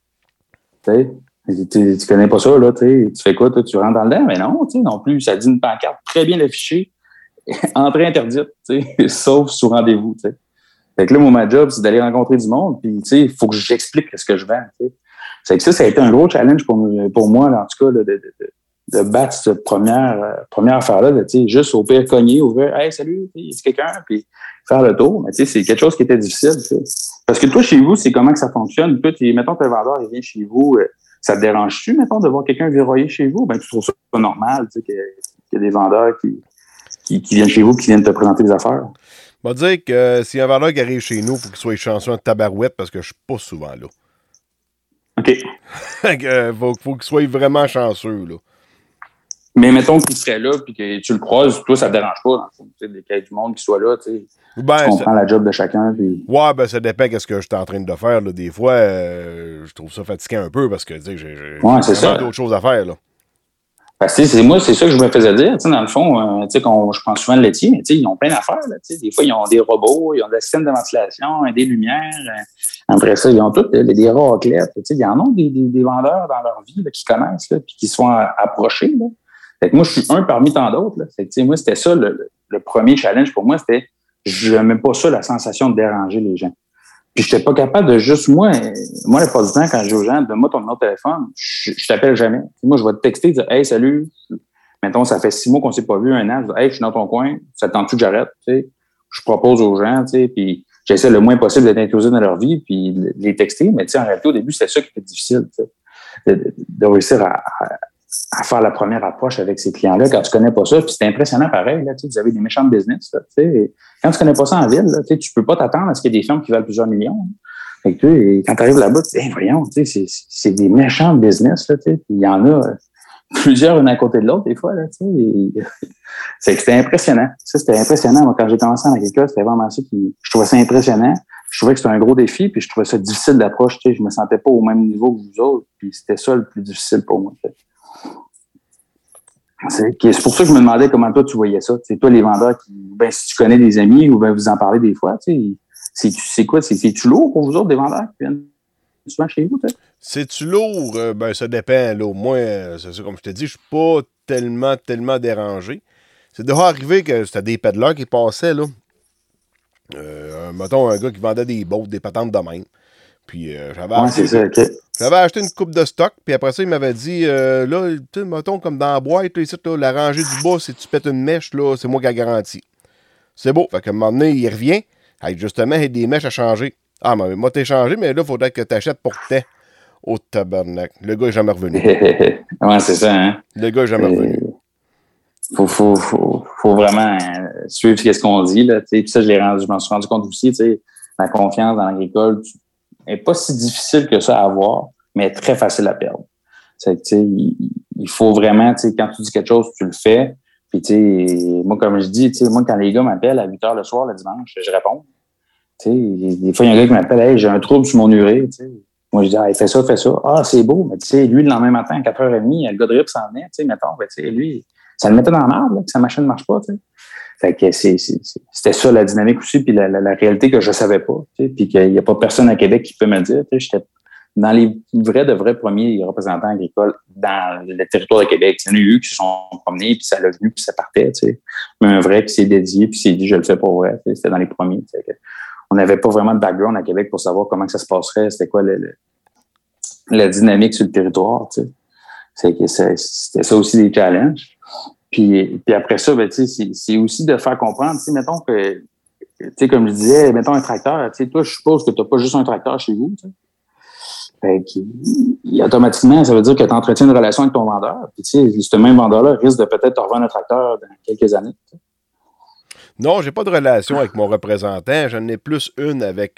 Tu connais pas ça, là, tu fais quoi, toi? Tu rentres dans le dedans? Mais non plus. Ça dit une pancarte très bien affichée. Entrée interdite, sauf sous rendez-vous, Fait que là, ma job, c'est d'aller rencontrer du monde, puis, il faut que j'explique ce que je vends, C'est que ça a été un gros challenge pour moi, là, en tout cas, là, de battre cette première affaire-là, juste au pire cogner, ouvrir, hey, salut, c'est quelqu'un, puis faire le tour. Mais c'est quelque chose qui était difficile, Parce que toi, chez vous, c'est comment que ça fonctionne? Toi, mettons que le vendeur, il vient chez vous, ça te dérange-tu, mettons, de voir quelqu'un verrouiller chez vous? Ben, tu trouves ça normal, qu'il y a des vendeurs qui viennent chez vous, qui viennent te présenter des affaires? On va dire que s'il y a un vendeur qui arrive chez nous, il faut qu'il soit chanceux en tabarouette parce que je suis pas souvent là. OK. faut qu'il soit vraiment chanceux, là. Mais mettons qu'il serait là puis que tu le croises, toi, ça te dérange pas, dans le fond, qu'il y ait du monde qui soit là, tu comprends la job de chacun. Puis... Ouais, ben ça dépend de ce que je suis en train de faire. Là. Des fois, je trouve ça fatigant un peu parce que j'ai vraiment d'autres choses à faire. Là. Parce que moi, c'est ça que je me faisais dire. Dans le fond, quand je prends souvent le laitier, mais ils ont plein d'affaires. Là, des fois, ils ont des robots, ils ont des systèmes de ventilation, des lumières. Après ça, ils ont toutes des raclettes. Ils en ont des vendeurs dans leur vie là, qui connaissent et qui se font approcher. Là. Fait que moi, je suis un parmi tant d'autres. Là. Fait que, moi, c'était ça le premier challenge pour moi. C'était je n'aimais pas ça, la sensation de déranger les gens. Puis je n'étais pas capable de juste, moi, la plupart du temps, quand je dis aux gens, donne-moi ton numéro de téléphone, je t'appelle jamais. Moi, je vais te texter, dire, hey, salut. Mettons, ça fait 6 mois qu'on ne s'est pas vu, 1 an. Je dis, hey, je suis dans ton coin, ça te tente-tu que j'arrête? Je propose aux gens, puis j'essaie le moins possible d'être intrusif dans leur vie, puis de les texter. Mais en réalité, au début, c'était ça qui était difficile, de réussir à faire la première approche avec ces clients-là quand tu connais pas ça. Puis c'est impressionnant pareil, là, vous avez des méchants de business. Là, quand tu connais pas ça en ville, là, tu peux pas t'attendre à ce qu'il y ait des firmes qui valent plusieurs millions. Fait que, et quand tu arrives là-bas, tu dis, voyons, c'est des méchants de business. Là, il y en a plusieurs une à côté de l'autre des fois. Là, c'est que c'était impressionnant. Ça, c'était impressionnant. Moi, quand j'ai commencé en agriculture, c'était vraiment ça je trouvais ça impressionnant. Je trouvais que c'était un gros défi, puis je trouvais ça difficile d'approche. Je me sentais pas au même niveau que vous autres, puis c'était ça le plus difficile pour moi. C'est pour ça que je me demandais comment toi tu voyais ça. C'est toi les vendeurs qui, si tu connais des amis ou vous en parlez des fois, c'est quoi? C'est-tu lourd pour vous autres des vendeurs qui viennent souvent chez vous? C'est-tu lourd? Ça dépend. Là. Moi, c'est ça, comme je te dis, je suis pas tellement dérangé. C'est déjà arrivé que c'était des pédaleurs qui passaient, là. Mettons un gars qui vendait des bottes, des patentes de même. Puis j'avais c'est ça, OK. J'avais acheté une coupe de stock, puis après ça, il m'avait dit, là, tu sais, mettons, comme dans la boîte, là, ici, là, la rangée du bas, si tu pètes une mèche, là, c'est moi qui la garantis. C'est beau. Fait qu'à un moment donné, il revient, avec justement des mèches à changer. Ah, mais moi, t'es changé, mais là, il faudrait que t'achètes pour tes. Oh, tabarnak. Le gars est jamais revenu. Ouais, c'est ça, hein? Le gars est jamais revenu. Faut vraiment suivre ce qu'on dit, là, tu sais. Puis ça, je m'en suis rendu compte aussi, tu sais, la confiance dans l'agricole n'est pas si difficile que ça à avoir, mais très facile à perdre. C'est que, tu sais, il faut vraiment, tu sais, quand tu dis quelque chose, tu le fais. Puis, tu sais, moi, comme je dis, tu sais, moi, quand les gars m'appellent à 8 h le soir, le dimanche, je réponds. Tu sais, des fois, il y a un gars qui m'appelle, hey, j'ai un trouble sur mon urée, tu sais. Moi, je dis, hey, fais ça. Ah, c'est beau, mais tu sais, lui, le lendemain matin, à 4h30, le gars de RIP s'en venait, tu sais, mettons, ben, tu sais, lui, ça le mettait dans la merde, là, que sa machine ne marche pas, tu sais. Fait que c'était ça la dynamique aussi, puis la réalité que je savais pas, tu sais, puis qu'il n'y a pas personne à Québec qui peut me le dire, tu sais, j'étais dans les vrais premiers représentants agricoles dans le territoire de Québec. Il y en a eu qui se sont promenés, puis ça l'a venu, puis ça partait, tu sais. Mais un vrai qui s'est dédié, puis s'est dit, je le fais pour vrai, tu sais, c'était dans les premiers, tu sais. On n'avait pas vraiment de background à Québec pour savoir comment que ça se passerait, c'était quoi la dynamique sur le territoire, tu sais. C'était ça aussi des challenges. Puis après ça, ben, tu sais, c'est aussi de faire comprendre, tu sais, mettons que, tu sais, comme je disais, mettons un tracteur, tu sais, toi, je suppose que tu n'as pas juste un tracteur chez vous, tu sais. Fait que, automatiquement, ça veut dire que tu entretiens une relation avec ton vendeur. Puis, tu sais, ce même vendeur-là risque de peut-être te revendre un tracteur dans quelques années. Tu sais. Non, j'ai pas de relation avec mon représentant. J'en ai plus une avec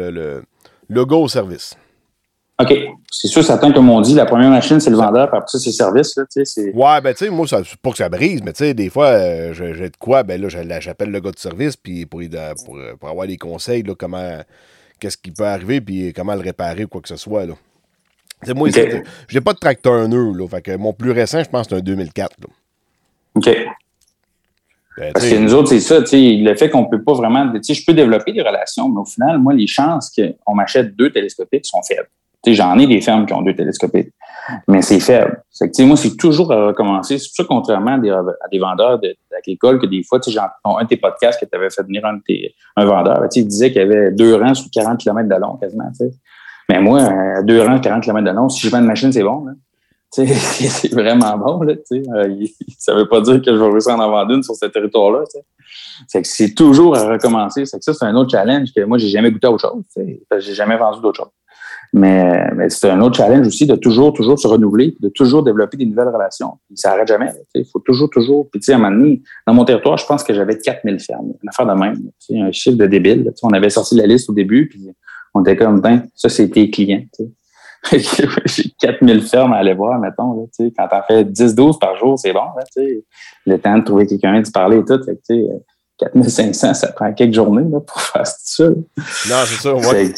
le gars au service. OK. C'est sûr, certain, comme on dit, la première machine, c'est le vendeur, puis après ça, c'est le service. Là, tu sais, ouais, ben, tu sais, moi, c'est pas que ça brise, mais tu sais, des fois, j'ai de quoi, ben là, j'appelle le gars de service, puis pour avoir des conseils, là, qu'est-ce qui peut arriver, puis comment le réparer ou quoi que ce soit, là. T'sais, moi, okay. J'ai pas de tracteur neuf, là, fait que mon plus récent, je pense, c'est un 2004, là. OK. Ben, parce que nous autres, c'est ça, tu sais, le fait qu'on peut pas vraiment, tu sais, je peux développer des relations, mais au final, moi, les chances qu'on m'achète 2 télescopiques sont faibles. Tu sais, j'en ai des fermes qui ont 2 télescopiques, mais c'est faible. C'est que, tu sais, moi, c'est toujours à recommencer. C'est pour ça, contrairement à des vendeurs d'agricole, que des fois, tu sais, un de tes podcasts que tu avais fait venir un vendeur, tu sais, il disait qu'il y avait 2 rangs sur 40 km de long, quasiment, tu sais. Mais moi, 2 rangs, 40 km de long, si je vends une machine, c'est bon, là. Tu sais, c'est vraiment bon, là, tu sais. Ça veut pas dire que je vais réussir à en vendre une sur ce territoire-là, tu sais. C'est que c'est toujours à recommencer. C'est que ça, c'est un autre challenge que moi, j'ai jamais goûté à autre chose, tu sais. J'ai jamais vendu d'autre chose. Mais c'est un autre challenge aussi de toujours se renouveler, de toujours développer des nouvelles relations. Ça n'arrête jamais. Il faut toujours. Puis, tu sais, à un moment donné, dans mon territoire, je pense que j'avais 4000 fermes. Une affaire de même. Un chiffre de débile. On avait sorti la liste au début, puis on était comme, ça, c'est tes clients. J'ai 4000 fermes à aller voir, mettons. Là, quand t'en fais 10-12 par jour, c'est bon. Là, le temps de trouver quelqu'un, de parler et tout. Fait que, 4500, ça prend quelques journées là, pour faire ça. Non, c'est ça, ouais.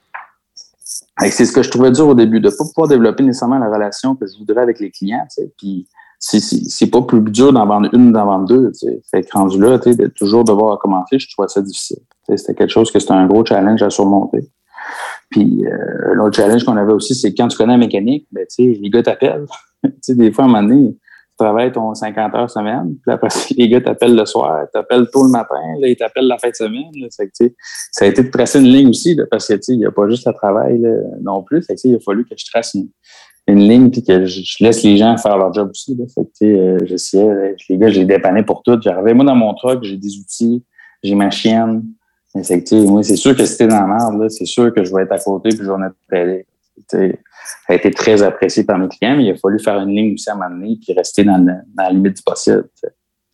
C'est ce que je trouvais dur au début, de ne pas pouvoir développer nécessairement la relation que je voudrais avec les clients. Puis c'est pas plus dur d'en vendre une, d'en vendre deux. T'sais. Fait que rendu là, de toujours devoir recommencer, je trouvais ça difficile. C'était quelque chose que c'était un gros challenge à surmonter. Puis l'autre challenge qu'on avait aussi, c'est quand tu connais la mécanique, ben, les gars t'appellent. Des fois, à un moment donné, tu travailles ton 50 heures semaine, puis après, les gars t'appellent le soir, t'appellent tôt le matin, là, ils t'appellent la fin de semaine. Là, fait que, ça a été de tracer une ligne aussi, là, parce que il n'y a pas juste le travail là, non plus. Fait que, il a fallu que je trace une ligne puis que je laisse les gens faire leur job aussi. Là. Fait que, j'essayais, les gars, je les dépannais pour tout. J'arrivais, moi, dans mon truck, j'ai des outils, j'ai ma chienne. Fait que, moi, c'est sûr que si t'es dans la merde, là, c'est sûr que je vais être à côté puis je vais en être prêt. Ça a été très apprécié par mes clients, mais il a fallu faire une ligne aussi à m'amener puis rester dans la limite du possible. T'sais.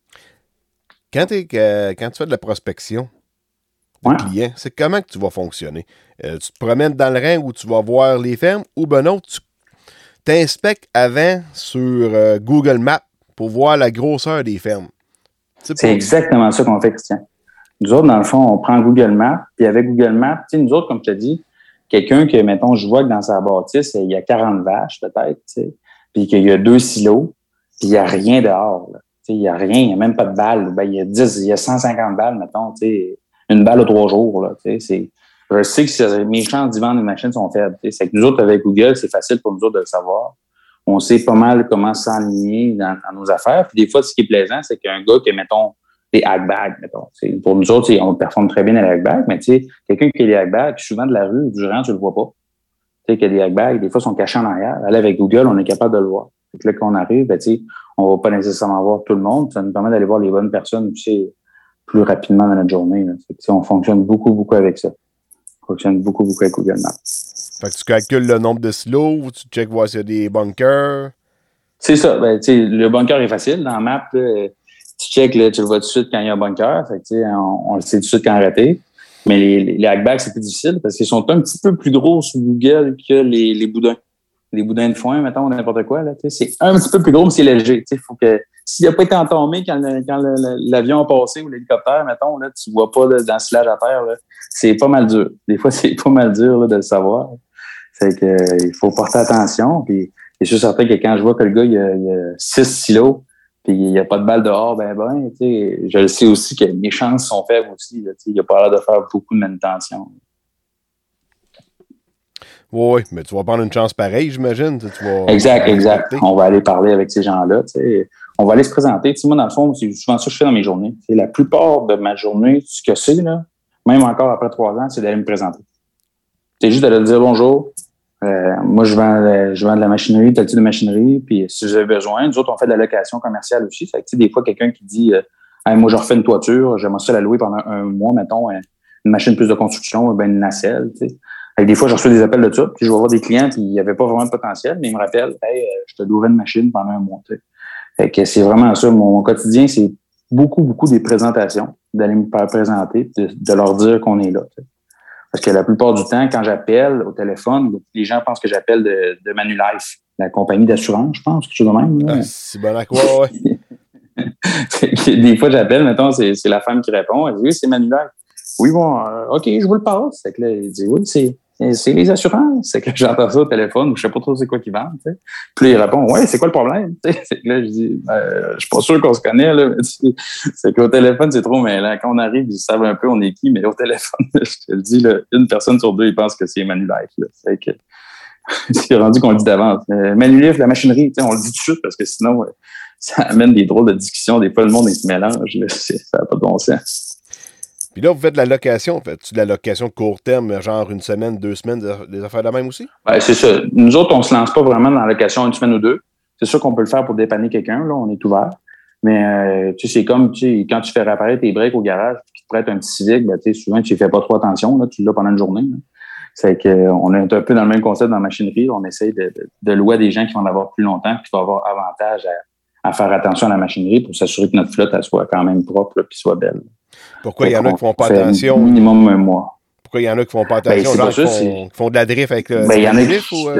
Quand tu fais de la prospection de clients, c'est comment que tu vas fonctionner? Tu te promènes dans le rang où tu vas voir les fermes ou ben non, tu t'inspectes avant sur Google Maps pour voir la grosseur des fermes. C'est exactement ça qu'on fait, Christian. Nous autres, dans le fond, on prend Google Maps, puis avec Google Maps, nous autres, comme je te dis, quelqu'un que, mettons, je vois que dans sa bâtisse, il y a 40 vaches, peut-être, puis qu'il y a 2 silos, puis il n'y a rien dehors. Il n'y a rien, il n'y a même pas de balles. Ben, il y a 150 balles, mettons, une balle aux 3 jours. Là, je sais que mes chances d'y vendre une machine sont faibles. C'est que nous autres, avec Google, c'est facile pour nous autres de le savoir. On sait pas mal comment s'enligner dans nos affaires. Puis des fois, ce qui est plaisant, c'est qu'un gars qui, mettons, des hackbags, mettons. Pour nous autres, on performe très bien dans les hackbags, mais quelqu'un qui a des hackbags, souvent de la rue, du rang, tu le vois pas. Tu sais, qu'il y a des hackbags, des fois, sont cachés en arrière. Là, avec Google, on est capable de le voir. Fait que là, quand on arrive, ben, tu sais, on va pas nécessairement voir tout le monde. Ça nous permet d'aller voir les bonnes personnes, tu sais, plus rapidement dans notre journée. Là. Fait que, tu sais, on fonctionne beaucoup avec ça. On fonctionne beaucoup avec Google Maps. Fait que tu calcules le nombre de silos, ou tu checkes voir s'il y a des bunkers. C'est ça. Ben, tu sais, le bunker est facile. Dans la map, là, tu checkes, là, tu le vois tout de suite quand il y a un bunker. Fait que, tu sais, on le sait tout de suite quand arrêter. Mais les hackbags, c'est plus difficile parce qu'ils sont un petit peu plus gros sur Google que les boudins. Les boudins de foin, mettons, n'importe quoi. Là, c'est un petit peu plus gros, mais c'est léger. Il faut que s'il n'a pas été entombé quand l'avion a passé ou l'hélicoptère, mettons, là, tu ne vois pas là, dans le silage à terre. Là, c'est pas mal dur. Des fois, c'est pas mal dur là, de le savoir. C'est que il faut porter attention. Puis, je suis certain que quand je vois que le gars, il y a 6 silos, puis il n'y a pas de balle dehors, je le sais aussi que mes chances sont faibles aussi. Là, il n'y a pas l'air de faire beaucoup de manutention. Oui, mais tu vas prendre une chance pareille, j'imagine. Exact. On va aller parler avec ces gens-là. On va aller se présenter. Moi, dans le fond, c'est souvent ça que je fais dans mes journées. La plupart de ma journée, ce que c'est, là, même encore après 3 ans, c'est d'aller me présenter. C'est juste d'aller dire bonjour. Moi, je vends de la machinerie, tel type de machinerie. Puis si vous avez besoin, nous autres, on fait de la location commerciale aussi. Fait que, des fois, quelqu'un qui dit hey, moi, je refais une toiture, j'aimerais ça la louer pendant un mois, mettons, une machine plus de construction, une nacelle. Des fois, je reçois des appels de ça, puis je vais voir des clients qui n'avaient pas vraiment de potentiel, mais ils me rappellent hey, je te louerai une machine pendant un mois. Fait que c'est vraiment ça. Mon quotidien, c'est beaucoup des présentations, d'aller me faire présenter, de leur dire qu'on est là. Parce que la plupart du temps, quand j'appelle au téléphone, les gens pensent que j'appelle de Manulife, la compagnie d'assurance, je pense, quelque chose de même. Là. Ah, c'est bon à quoi, ouais. Des fois, j'appelle, mettons, c'est la femme qui répond. Elle dit oui, c'est Manulife. Oui, bon, OK, je vous le passe. C'est que là, il dit oui, c'est les assurances. C'est que j'entends ça au téléphone, je sais pas trop c'est quoi qu'ils vendent. T'sais. Puis là, il répond ouais, c'est quoi le problème? T'sais. C'est que là, je dis je suis pas sûr qu'on se connaît, là, mais c'est qu'au téléphone, c'est trop mêlant. Quand on arrive, ils savent un peu on est qui, mais au téléphone, je te le dis, là, une personne sur deux, ils pensent que c'est Manulife. C'est que c'est rendu qu'on le dit d'avance. Manulife, la machinerie, on le dit tout de suite parce que sinon, ça amène des drôles de discussions. Des fois, le monde, il se mélange. Là, ça n'a pas de bon sens. Puis là, vous faites de la location. Faites-tu de la location court terme, genre 1 semaine, 2 semaines, des affaires de même aussi? Ben, c'est ça. Nous autres, on se lance pas vraiment dans la location 1 semaine ou 2. C'est sûr qu'on peut le faire pour dépanner quelqu'un. Là, on est ouvert. Mais c'est comme quand tu fais réparer tes breaks au garage et qu'ils te prêtent un petit Civic, souvent, tu ne fais pas trop attention. Là, tu l'as pendant une journée. Là. C'est qu'on est un peu dans le même concept dans la machinerie. On essaye de louer des gens qui vont l'avoir plus longtemps et qui vont avoir avantage à faire attention à la machinerie pour s'assurer que notre flotte elle soit quand même propre et soit belle. Pourquoi il y en a qui font pas attention? Minimum 1 mois. Pourquoi il y en a qui font pas attention? Genre qui font de la drift avec le il y en a drift qui...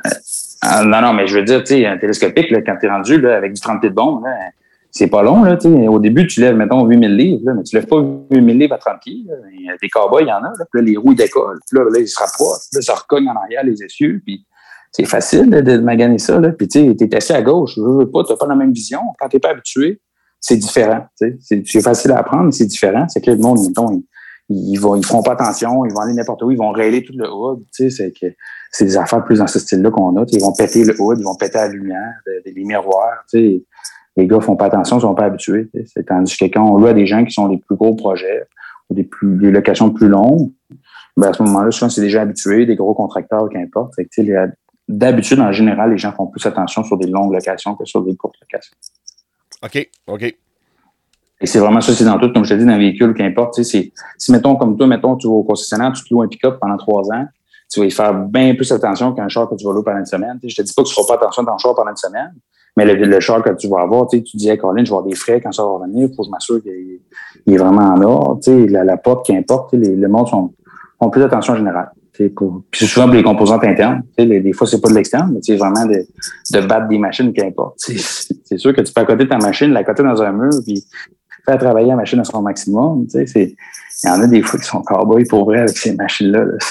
Non, mais je veux dire, tu sais, un télescopique, là, quand tu es rendu là, avec du 30 pieds de bombe, là, c'est pas long. Là, au début, tu lèves, mettons, 8000 livres, là, mais tu lèves pas 8000 livres à 30 pieds. Là. Des cowboys, il y en a. Là, puis là, les roues décollent. Puis là, ils se rapprochent. Puis là, ça recogne en arrière les essieux. Puis c'est facile là, de maganer ça. Là. Puis tu sais, t'es assis à gauche. Je veux pas, t'as pas la même vision. Quand t'es pas habitué, c'est différent. C'est facile à apprendre, mais c'est différent. C'est que le monde, mettons, ils feront pas attention, ils vont aller n'importe où, ils vont railer tout le hood. C'est que c'est des affaires plus dans ce style-là qu'on a. Ils vont péter le hood, ils vont péter la lumière, les miroirs. T'sais. Les gars font pas attention, ils sont pas habitués. C'est tandis que quand on loue à des gens qui sont les plus gros projets ou des locations plus longues, ben à ce moment-là, souvent, c'est des gens habitués, des gros contracteurs, qu'importe. D'habitude, en général, les gens font plus attention sur des longues locations que sur des courtes locations. OK. Et c'est vraiment ça, c'est dans tout, comme je te dis, dans le véhicule, qu'importe. Si, mettons, comme toi, tu vas au concessionnaire, tu te loues un pick-up pendant 3 ans, tu vas y faire bien plus attention qu'un char que tu vas louer pendant une semaine. Je te dis pas que tu ne feras pas attention à ton char pendant une semaine, mais le char que tu vas avoir, tu dis, hey, Colin, je vais avoir des frais quand ça va revenir, il faut que je m'assure qu'il est vraiment en ordre. La porte, qu'importe, le monde font plus attention en général. Puis c'est souvent pour les composantes internes. Des fois, c'est pas de l'externe, mais c'est vraiment de battre des machines, qu'importe. C'est sûr que tu peux accoter ta machine, l'accoter dans un mur, puis faire travailler la machine à son maximum. Il y en a des fois qui sont cowboys pour vrai avec ces machines-là. Là.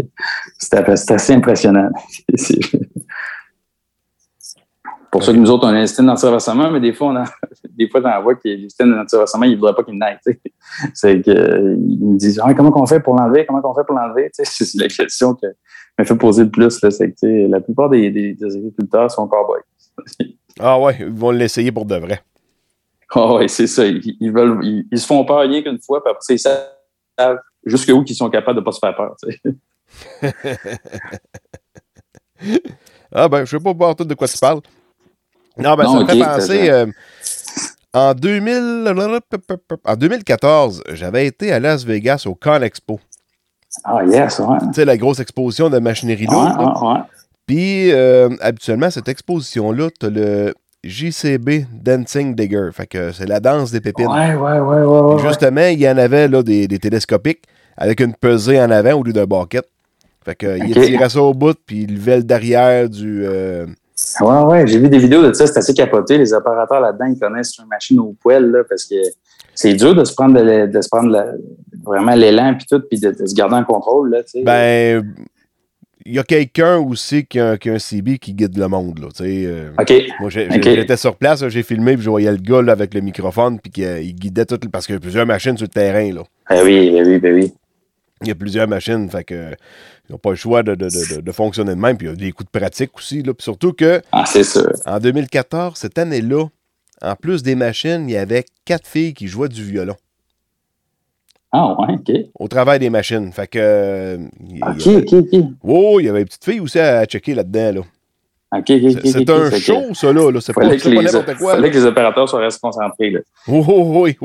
C'est assez impressionnant. C'est pour ça que nous autres, on a un système d'antireversement, mais des fois, on en voit que le système d'antireversement, il ne voudrait pas qu'il n'aille. C'est qu'ils me disent comment on fait pour l'enlever? C'est la question qui me fait poser le plus. Là, c'est que la plupart des agriculteurs sont cowboys. Ah ouais, ils vont l'essayer pour de vrai. Ah oui, c'est ça. Ils se font peur rien qu'une fois, puis après, ils savent jusqu'où ils sont capables de ne pas se faire peur. Ah ben, je sais pas tout de quoi tu parles. Non, ben, ça me fait penser... en 2014, j'avais été à Las Vegas au ConExpo. Ah, yes, ouais. Tu sais, la grosse exposition de machinerie lourde. Ouais. Puis, habituellement, cette exposition-là, tu as le JCB Dancing Digger. Fait que c'est la danse des pépines. Ouais. Justement, il y en avait là, des télescopiques avec une pesée en avant au lieu d'un bucket. Fait que il tirait ça au bout, puis il levait le derrière du... Ouais, j'ai vu des vidéos de ça, c'est assez capoté. Les opérateurs là-dedans, ils connaissent une machine au poil, là, parce que c'est dur de se prendre, vraiment l'élan, puis tout, puis de se garder en contrôle, là, tu sais. Ben... Il y a quelqu'un aussi qui a un CB qui guide le monde. Là, OK. Moi, j'étais sur place, là, j'ai filmé, puis je voyais le gars là, avec le microphone, puis il guidait tout. Parce qu'il y a plusieurs machines sur le terrain. Là. Ben oui. Il y a plusieurs machines, fait que ils n'ont pas le choix de fonctionner de même. Puis il y a des coups de pratique aussi. Là, puis surtout que c'est sûr. En 2014, cette année-là, en plus des machines, il y avait 4 filles qui jouaient du violon. Ah ouais, OK. Au travail des machines. Fait que... OK. Oh, il y avait une petite fille aussi à checker là-dedans, là. OK. C'est un show, ça, là. C'est pas n'importe quoi. Il fallait que les opérateurs soient restés concentrés, là. Oui.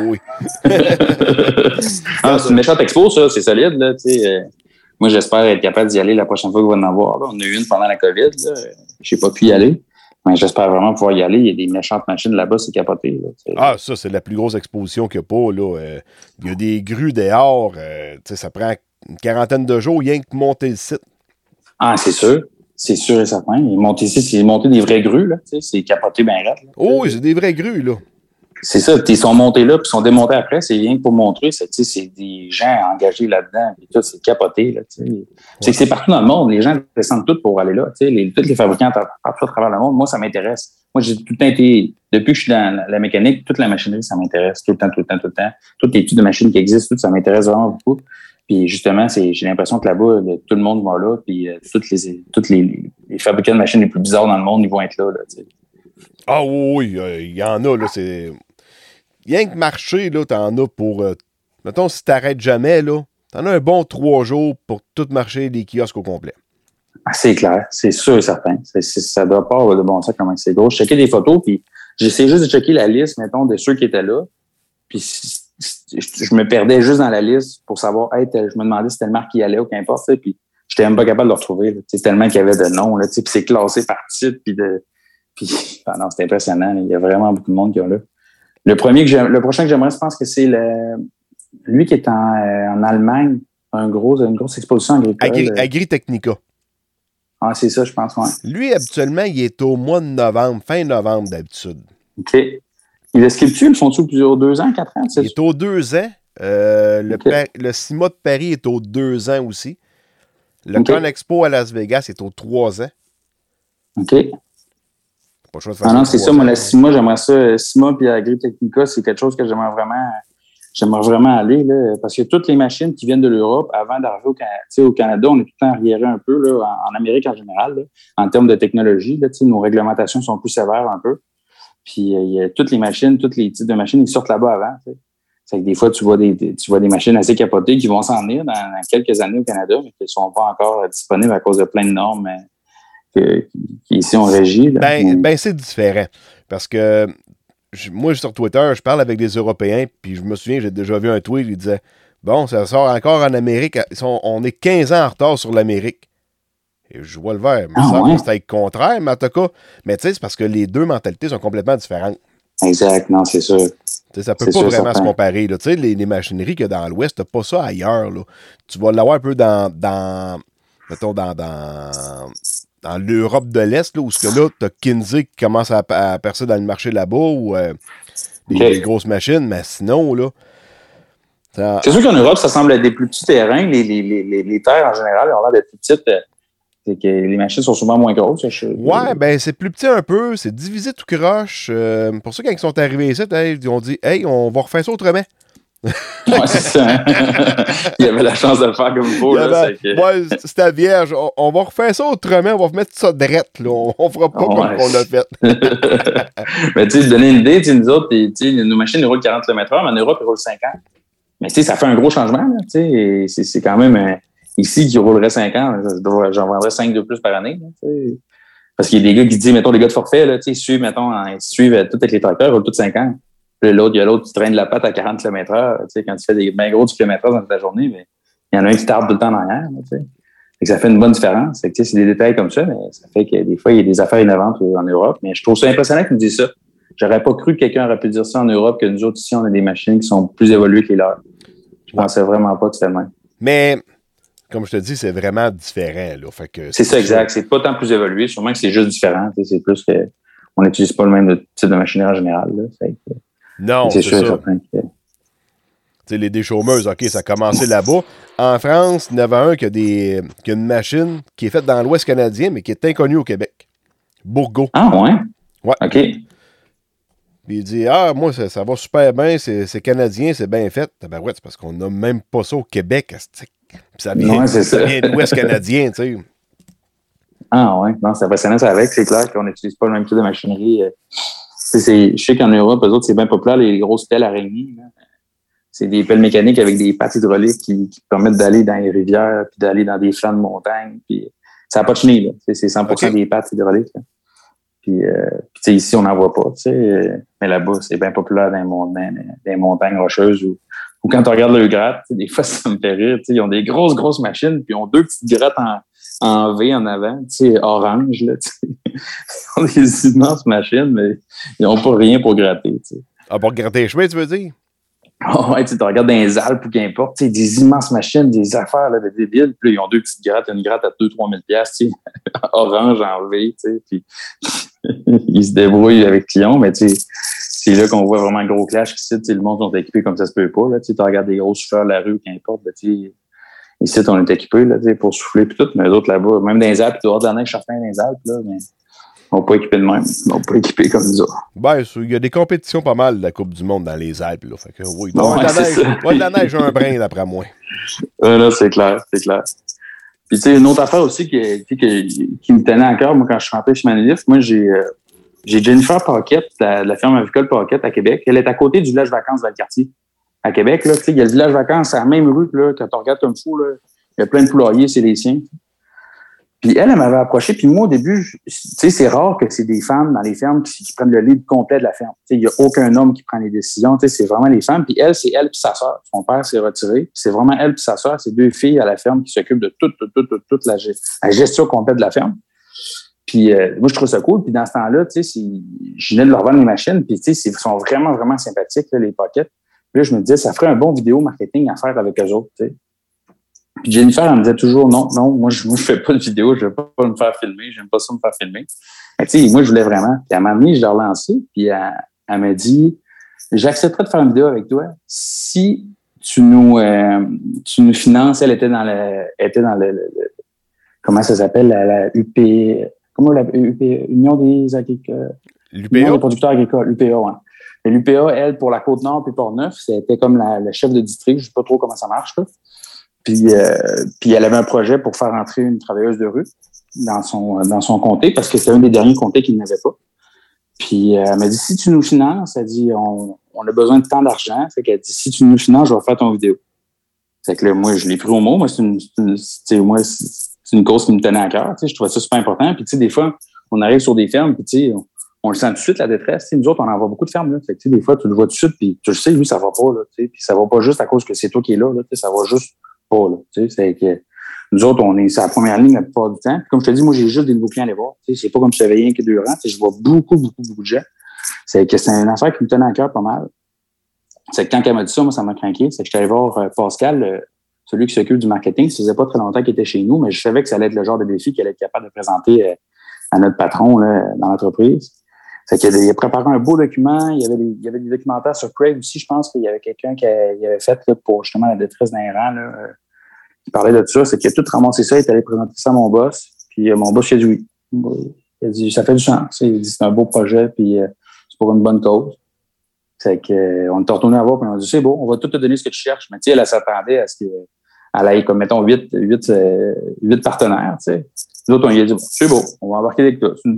C'est une méchante expo, ça. C'est solide, là. Moi, j'espère être capable d'y aller la prochaine fois qu'on va en avoir. Là. On a eu une pendant la COVID, là. J'ai pas pu y aller. Mais j'espère vraiment pouvoir y aller. Il y a des méchantes machines là-bas, c'est capoté. Là, ça, c'est la plus grosse exposition qu'il n'y a pas. Là. Il y a des grues dehors. Ça prend une quarantaine de jours rien que monter le site. Ah, c'est sûr. C'est sûr et certain. C'est monter des vraies grues. Là, c'est capoté bien raide. Oh, oui, c'est des vraies grues. Là. C'est ça. Ils sont montés là, puis ils sont démontés après. C'est rien que pour montrer. C'est des gens engagés là-dedans. Puis tout, c'est capoté. Là, c'est que c'est partout dans le monde. Les gens descendent tous pour aller là. Tous les fabricants partout à travers le monde. Moi, ça m'intéresse. Moi, j'ai tout le temps été... Depuis que je suis dans la mécanique, toute la machinerie, ça m'intéresse. Tout le temps. Toutes les types de machines qui existent, tout ça m'intéresse vraiment beaucoup. Puis justement, j'ai l'impression que là-bas, tout le monde va là. Puis tous les fabricants de machines les plus bizarres dans le monde, ils vont être là. Ah oui, il y en a. Là, c'est... Rien que marcher, là, t'en as pour... mettons, si t'arrêtes jamais, là, t'en as un bon 3 jours pour tout marcher les kiosques au complet. Ah, c'est clair, c'est sûr et certain. Ça doit pas avoir de bon sens comment c'est gros. Je checkais des photos, puis j'essayais juste de checker la liste, mettons, de ceux qui étaient là. Puis je me perdais juste dans la liste pour savoir, je me demandais si c'était le marque qui y allait ou qu'importe, puis j'étais même pas capable de le retrouver. C'est tellement qu'il y avait de noms, là, puis c'est classé par titre, puis non, c'était impressionnant. Là. Il y a vraiment beaucoup de monde qui est là. Le prochain que j'aimerais, je pense que c'est lui qui est en Allemagne, une grosse exposition agricole. Agritechnica. Ah, c'est ça, je pense, ouais. Lui, habituellement, il est au mois de novembre, fin novembre d'habitude. OK. Est-ce qu'ils le font-tu plusieurs 2 ans, 4 ans? Il est aux 2 ans. Le CIMA de Paris est aux 2 ans aussi. Le ConExpo à Las Vegas est aux 3 ans. OK. Pas le choix de faire non, c'est ça. Moi, la CIMA, j'aimerais ça. CIMA puis Agritechnica, c'est quelque chose que j'aimerais vraiment aller, là, parce que toutes les machines qui viennent de l'Europe, avant d'arriver au Canada, on est tout le temps arriéré un peu, là, en Amérique en général, là, en termes de technologie. Là, nos réglementations sont plus sévères un peu. Puis, toutes les machines, tous les types de machines, ils sortent là-bas avant. T'sais. C'est que des fois, tu vois des machines assez capotées qui vont s'en venir dans quelques années au Canada, mais qui ne sont pas encore disponibles à cause de plein de normes qui ici ont régi. Là. Ben, c'est différent. Parce que moi, sur Twitter, je parle avec des Européens, puis je me souviens, j'ai déjà vu un tweet, il disait « Bon, ça sort encore en Amérique. On est 15 ans en retard sur l'Amérique. » Et je vois le vert. Mais ça, c'est le contraire, mais en tout cas. Mais tu sais, c'est parce que les deux mentalités sont complètement différentes. Exact, non, c'est sûr. T'sais, ça peut pas vraiment se comparer. Tu sais, les machineries qu'il y a dans l'Ouest, t'as pas ça ailleurs. Là. Tu vas l'avoir un peu dans l'Europe de l'Est, là, où t'as Kinsey qui commence à percer dans le marché là-bas, ou des grosses machines, mais sinon, là... C'est sûr qu'en Europe, ça semble être des plus petits terrains. Les terres, en général, ont l'air d'être plus petites. C'est que les machines sont souvent moins grosses. Ouais, ben c'est plus petit un peu. C'est divisé tout croche. Pour ça, quand ils sont arrivés ici, ils ont dit « Hey, on va refaire ça autrement. » Ouais, c'est ça. Hein? Il y avait la chance de le faire comme il faut. Ouais, c'était vierge. On va refaire ça autrement. On va remettre ça drette. Là. On fera pas comme on l'a fait. Mais tu sais, donner une idée, nous autres, nos machines roulent 40 km/h, mais en Europe, ils roulent 50. Mais tu sais, ça fait un gros changement. C'est quand même... Ici, qui roulerait 5 ans, j'en vendrais 5 de plus par année. Là, parce qu'il y a des gars qui disent, mettons, les gars de forfait, là, ils suivent, mettons, ils suivent tout avec les tracteurs, ils roulent tous 5 ans. Puis il y a l'autre qui traîne la patte à 40 km/h. Quand tu fais des bien gros kilomètres dans ta journée, mais il y en a un qui tarde tout le temps en arrière. Et ça fait une bonne différence. C'est des détails comme ça, mais ça fait que des fois, il y a des affaires innovantes en Europe. Mais je trouve ça impressionnant qu'ils me disent ça. J'aurais pas cru que quelqu'un aurait pu dire ça en Europe, que nous autres, ici, on a des machines qui sont plus évoluées que les leurs. Je pensais vraiment pas que c'était le même. Mais, comme je te dis, c'est vraiment différent. Là. Fait que c'est ça, exact. C'est pas tant plus évolué. Sûrement que c'est juste différent. C'est plus que on n'utilise pas le même type de machinerie en général. Là. Fait que, non, c'est sûr et certain que... Les déchaumeuses, OK, ça a commencé là-bas. En France, il y en avait un qui a une machine qui est faite dans l'Ouest canadien, mais qui est inconnue au Québec. Bourgault. Ah, ouais? Ouais. OK. Puis il dit, moi, ça va super bien, c'est canadien, c'est bien fait. Ben ouais, c'est parce qu'on n'a même pas ça au Québec. Puis ça vient de l'Ouest canadien, tu sais. Ah, ouais. Non, c'est impressionnant, ça avec. C'est clair qu'on n'utilise pas le même type de machinerie. Je sais qu'en Europe, eux autres, c'est bien populaire, les grosses pelles araignées. Là. C'est des pelles mécaniques avec des pattes hydrauliques qui permettent d'aller dans les rivières puis d'aller dans des flancs de montagne. Puis ça n'a pas de chenille, là. C'est 100% des pattes hydrauliques. Là. Puis ici, on n'en voit pas. Mais là-bas, c'est bien populaire dans les montagnes rocheuses ou quand tu regardes le gratte, des fois, ça me fait rire. Ils ont des grosses machines, puis ils ont 2 petites grattes en V en avant, orange. Là, ils ont des immenses machines, mais ils n'ont pas rien pour gratter. T'sais. Ah, pour gratter les chemins, tu veux dire? Oh, ouais, tu regardes dans les Alpes ou qu'importe, des immenses machines, des affaires là, de débiles, puis là, ils ont 2 petites grattes, une gratte à 2-3 000 $, orange en V, puis ils se débrouillent avec clients, mais c'est là qu'on voit vraiment un gros clash ici, le monde sont équipés comme ça se peut pas, là, tu regardes des gros souffleurs de la rue ou qu'importe, ici, on est équipés là, pour souffler puis tout, mais les autres là-bas, même dans les Alpes, tu vois de la neige certains dans les Alpes, là, mais ils n'ont pas équipé de même. Ils n'ont pas équipé comme nous autres. Ben, il y a des compétitions pas mal de la Coupe du Monde dans les Alpes. Là. Fait que, oui, il y a de la neige un brin, d'après moi. Là, c'est clair. Puis, tu sais, une autre affaire aussi qui me tenait à cœur, moi, quand je suis rentré chez Manolith, moi, j'ai Jennifer Paquette, de la firme avicole Paquette à Québec. Elle est à côté du village vacances Valcartier. À Québec, là, tu sais, il y a le village vacances, c'est la même rue, là, quand tu regardes comme fou, là, il y a plein de poulaillers, c'est les siens. Puis elle m'avait approché, puis moi, au début, tu sais, c'est rare que c'est des femmes dans les fermes qui prennent le lead complet de la ferme. Tu sais, il n'y a aucun homme qui prend les décisions, tu sais, c'est vraiment les femmes. Puis elle, c'est elle puis sa sœur. Son père s'est retiré, puis c'est vraiment elle puis sa sœur, c'est 2 filles à la ferme qui s'occupent de toute la gestion complète de la ferme. Puis moi, je trouve ça cool. Puis dans ce temps-là, tu sais, je venais de leur vendre les machines, puis tu sais, ils sont vraiment sympathiques, là, les Pockets. Puis là, je me disais, ça ferait un bon vidéo marketing à faire avec eux autres, tu sais. Puis Jennifer, elle me disait toujours, non, moi, je fais pas de vidéo, je veux pas me faire filmer, j'aime pas ça me faire filmer. Mais tu sais, moi, je voulais vraiment. Puis à un moment donné, je l'ai relancé, puis elle m'a dit, j'accepterais de faire une vidéo avec toi si tu nous finances. Elle était dans le comment ça s'appelle, la UP, comment la UP, Union des agriculteurs. L'UPA? Union des producteurs agricoles, l'UPA, ouais. Et l'UPA, elle, pour la Côte-Nord puis Port-Neuf, c'était comme la chef de district, je sais pas trop comment ça marche, là. Puis elle avait un projet pour faire entrer une travailleuse de rue dans son comté, parce que c'était un des derniers comtés qu'il n'avait pas. Puis elle m'a dit, si tu nous finances, elle dit, on a besoin de tant d'argent. Fait qu'elle dit, si tu nous finances, je vais faire ton vidéo. Fait que là, moi, je l'ai pris au mot. Moi, c'est une cause qui me tenait à cœur. Je trouvais ça super important. Puis tu sais, des fois, on arrive sur des fermes, puis tu sais, on le sent tout de suite, la détresse. Nous autres, on en voit beaucoup de fermes. Là. Fait que, des fois, tu le vois tout de suite, puis tu le sais, lui, ça va pas. Là, puis ça va pas juste à cause que c'est toi qui es là. Ça va juste pas. Là, c'est que nous autres, on est sur la première ligne la plupart du temps. Puis, comme je te dis, moi, j'ai juste des nouveaux clients à aller voir. C'est pas comme si j'avais rien que 2 rangs. Je vois beaucoup de gens. C'est une affaire qui me tenait à cœur pas mal. C'est que quand elle m'a dit ça, moi, ça m'a craqué. C'est que j'étais allé voir Pascal, celui qui s'occupe du marketing. Ça faisait pas très longtemps qu'il était chez nous, mais je savais que ça allait être le genre de défi qu'il allait être capable de présenter à notre patron là, dans l'entreprise. Fait qu'il a préparé un beau document. Il y avait des documentaires sur Craig aussi. Je pense qu'il y avait quelqu'un qui avait fait là, pour justement la détresse d'un rang, là, qui parlait de ça. C'est qu'il a tout ramassé ça. Il est allé présenter ça à mon boss. Puis mon boss, il a dit oui. Il a dit, ça fait du sens. Il a dit, c'est un beau projet, puis c'est pour une bonne cause. C'est qu'on est retourné à voir, puis on a dit, c'est beau, on va tout te donner ce que tu cherches. Mais tu sais, elle s'attendait à ce qu'elle ait, comme mettons, 8 partenaires, tu sais. Nous autres, on lui a dit, bon, c'est beau, on va embarquer avec toi. C'est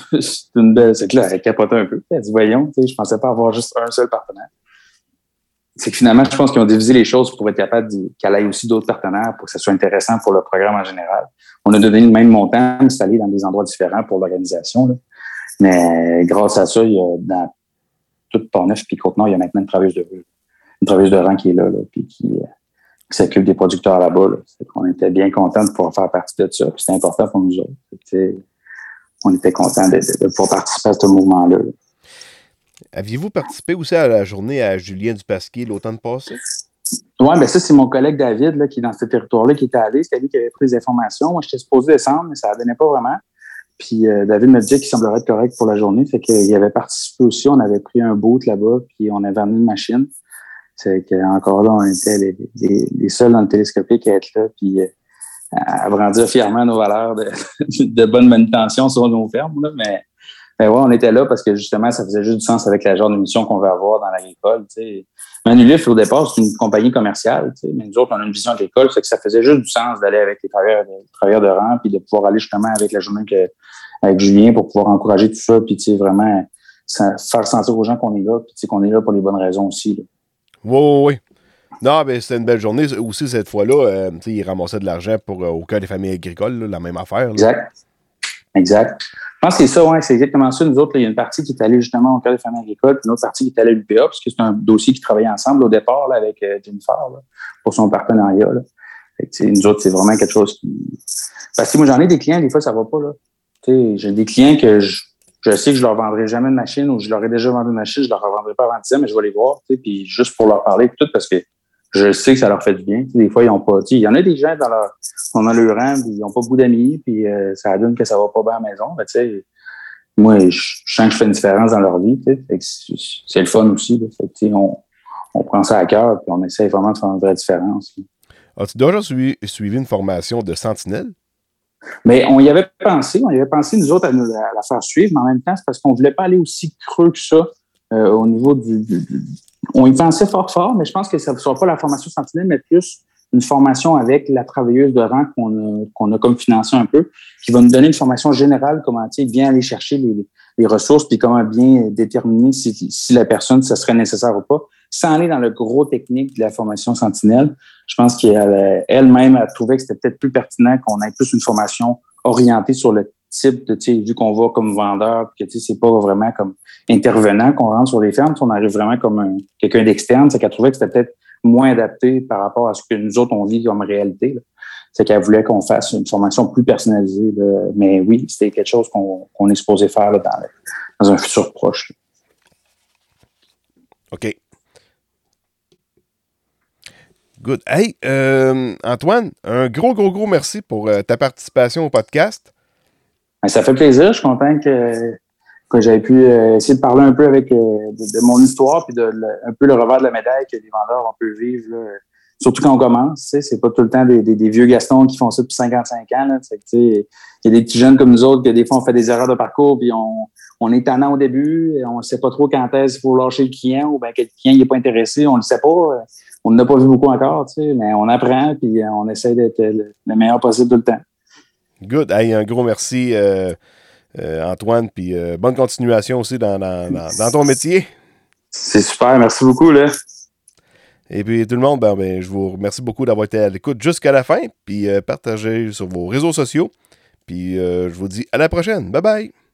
une belle, c'est clair, elle capotait un peu. Elle a dit, voyons, tu sais, je pensais pas avoir juste un seul partenaire. c'est que finalement, je pense qu'ils ont divisé les choses pour être capable qu'elle ait aussi d'autres partenaires pour que ça soit intéressant pour le programme en général. On a donné le même montant, mais c'est allé dans des endroits différents pour l'organisation, là. Mais grâce à ça, il y a dans toute Portneuf puis Côte-Nord, il y a maintenant une travailleuse de rang qui est là puis qui s'occupe des producteurs là-bas. Là. On était bien contents de pouvoir faire partie de ça. Puis c'était important pour nous autres. On était contents de pouvoir participer à ce mouvement-là. Là. Aviez-vous participé aussi à la journée à Julien Dupasquier l'automne passé? Oui, bien ça, c'est mon collègue David là, qui est dans ce territoire-là, qui était allé. C'était lui qui avait pris les informations. Moi, j'étais supposé descendre, mais ça ne donnait pas vraiment. Puis David me disait qu'il semblerait être correct pour la journée. Fait qu'il avait participé aussi. On avait pris un boot là-bas, puis on avait amené une machine. C'est qu'encore là, on était les seuls dans le télescopique à être là, puis à brandir fièrement nos valeurs de bonne manutention sur nos fermes. Là. Mais ouais, on était là parce que justement, ça faisait juste du sens avec le genre de mission qu'on veut avoir dans l'agricole. T'sais. Manulif, au départ, c'est une compagnie commerciale, mais nous autres, on a une vision agricole, c'est que ça faisait juste du sens d'aller avec les travailleurs de rang, puis de pouvoir aller justement avec la journée avec Julien pour pouvoir encourager tout ça, puis vraiment faire sentir aux gens qu'on est là, puis qu'on est là pour les bonnes raisons aussi. Là. Oui. Non, mais c'était une belle journée aussi cette fois-là. Il ramassait de l'argent pour au cœur des familles agricoles, là, la même affaire. Là. Exact. Je pense que c'est ça, ouais, c'est exactement ça. Nous autres, là, il y a une partie qui est allée justement au cœur des familles agricoles, puis une autre partie qui est allée à l'UPA, parce que c'est un dossier qui travaillait ensemble au départ là, avec Jennifer là, pour son partenariat. Là. Fait que, nous autres, c'est vraiment quelque chose qui... Parce que moi, j'en ai des clients, des fois, ça va pas. Là. J'ai des clients que je sais que je leur vendrai jamais de machine ou je leur ai déjà vendu une machine, je leur revendrai pas avant 10 ans, mais je vais les voir, puis juste pour leur parler, tout parce que je sais que ça leur fait du bien. Des fois, ils ont pas. Il y en a des gens on a le rang, puis ils n'ont pas beaucoup d'amis, puis ça donne que ça va pas bien à la maison. Mais, moi, je sens que je fais une différence dans leur vie. Fait que c'est le fun aussi. Là. Fait que, on prend ça à cœur, puis on essaie vraiment de faire une vraie différence. Là. As-tu déjà suivi une formation de sentinelle? Mais on y avait pensé, nous autres, à la faire suivre, mais en même temps, c'est parce qu'on ne voulait pas aller aussi creux que ça au niveau on y pensait fort, mais je pense que ça ne sera pas la formation sentinelle, mais plus une formation avec la travailleuse de rang qu'on a comme financé un peu, qui va nous donner une formation générale, comment bien aller chercher les ressources, puis comment bien déterminer si la personne, ça serait nécessaire ou pas, sans aller dans le gros technique de la formation sentinelle. Je pense qu'elle-même a trouvé que c'était peut-être plus pertinent qu'on ait plus une formation orientée sur le type de, vu qu'on va comme vendeur, puis que c'est pas vraiment comme intervenant qu'on rentre sur les fermes, on arrive vraiment comme quelqu'un d'externe, c'est qu'elle trouvait que c'était peut-être moins adapté par rapport à ce que nous autres on vit comme réalité. Là. C'est qu'elle voulait qu'on fasse une formation plus personnalisée. Là. Mais oui, c'était quelque chose qu'on est supposé faire là, dans un futur proche. Là. OK. Good. Hey, Antoine, un gros merci pour ta participation au podcast. Ça fait plaisir. Je suis content que j'avais pu essayer de parler un peu avec de mon histoire puis un peu le revers de la médaille que les vendeurs on peut vivre, là, surtout quand on commence. C'est pas tout le temps des vieux Gastons qui font ça depuis 55 ans. Là, il y a des petits jeunes comme nous autres que des fois on fait des erreurs de parcours puis on est tannant au début, on ne sait pas trop quand est-ce qu'il faut lâcher le client ou bien que le client n'est pas intéressé, on ne le sait pas. On n'a pas vu beaucoup encore, mais on apprend puis on essaie d'être le meilleur possible tout le temps. Good. Hey, un gros merci, Antoine, puis bonne continuation aussi dans ton métier. C'est super, merci beaucoup. Là. Et puis tout le monde, je vous remercie beaucoup d'avoir été à l'écoute jusqu'à la fin, puis partagez sur vos réseaux sociaux. Puis je vous dis à la prochaine. Bye bye!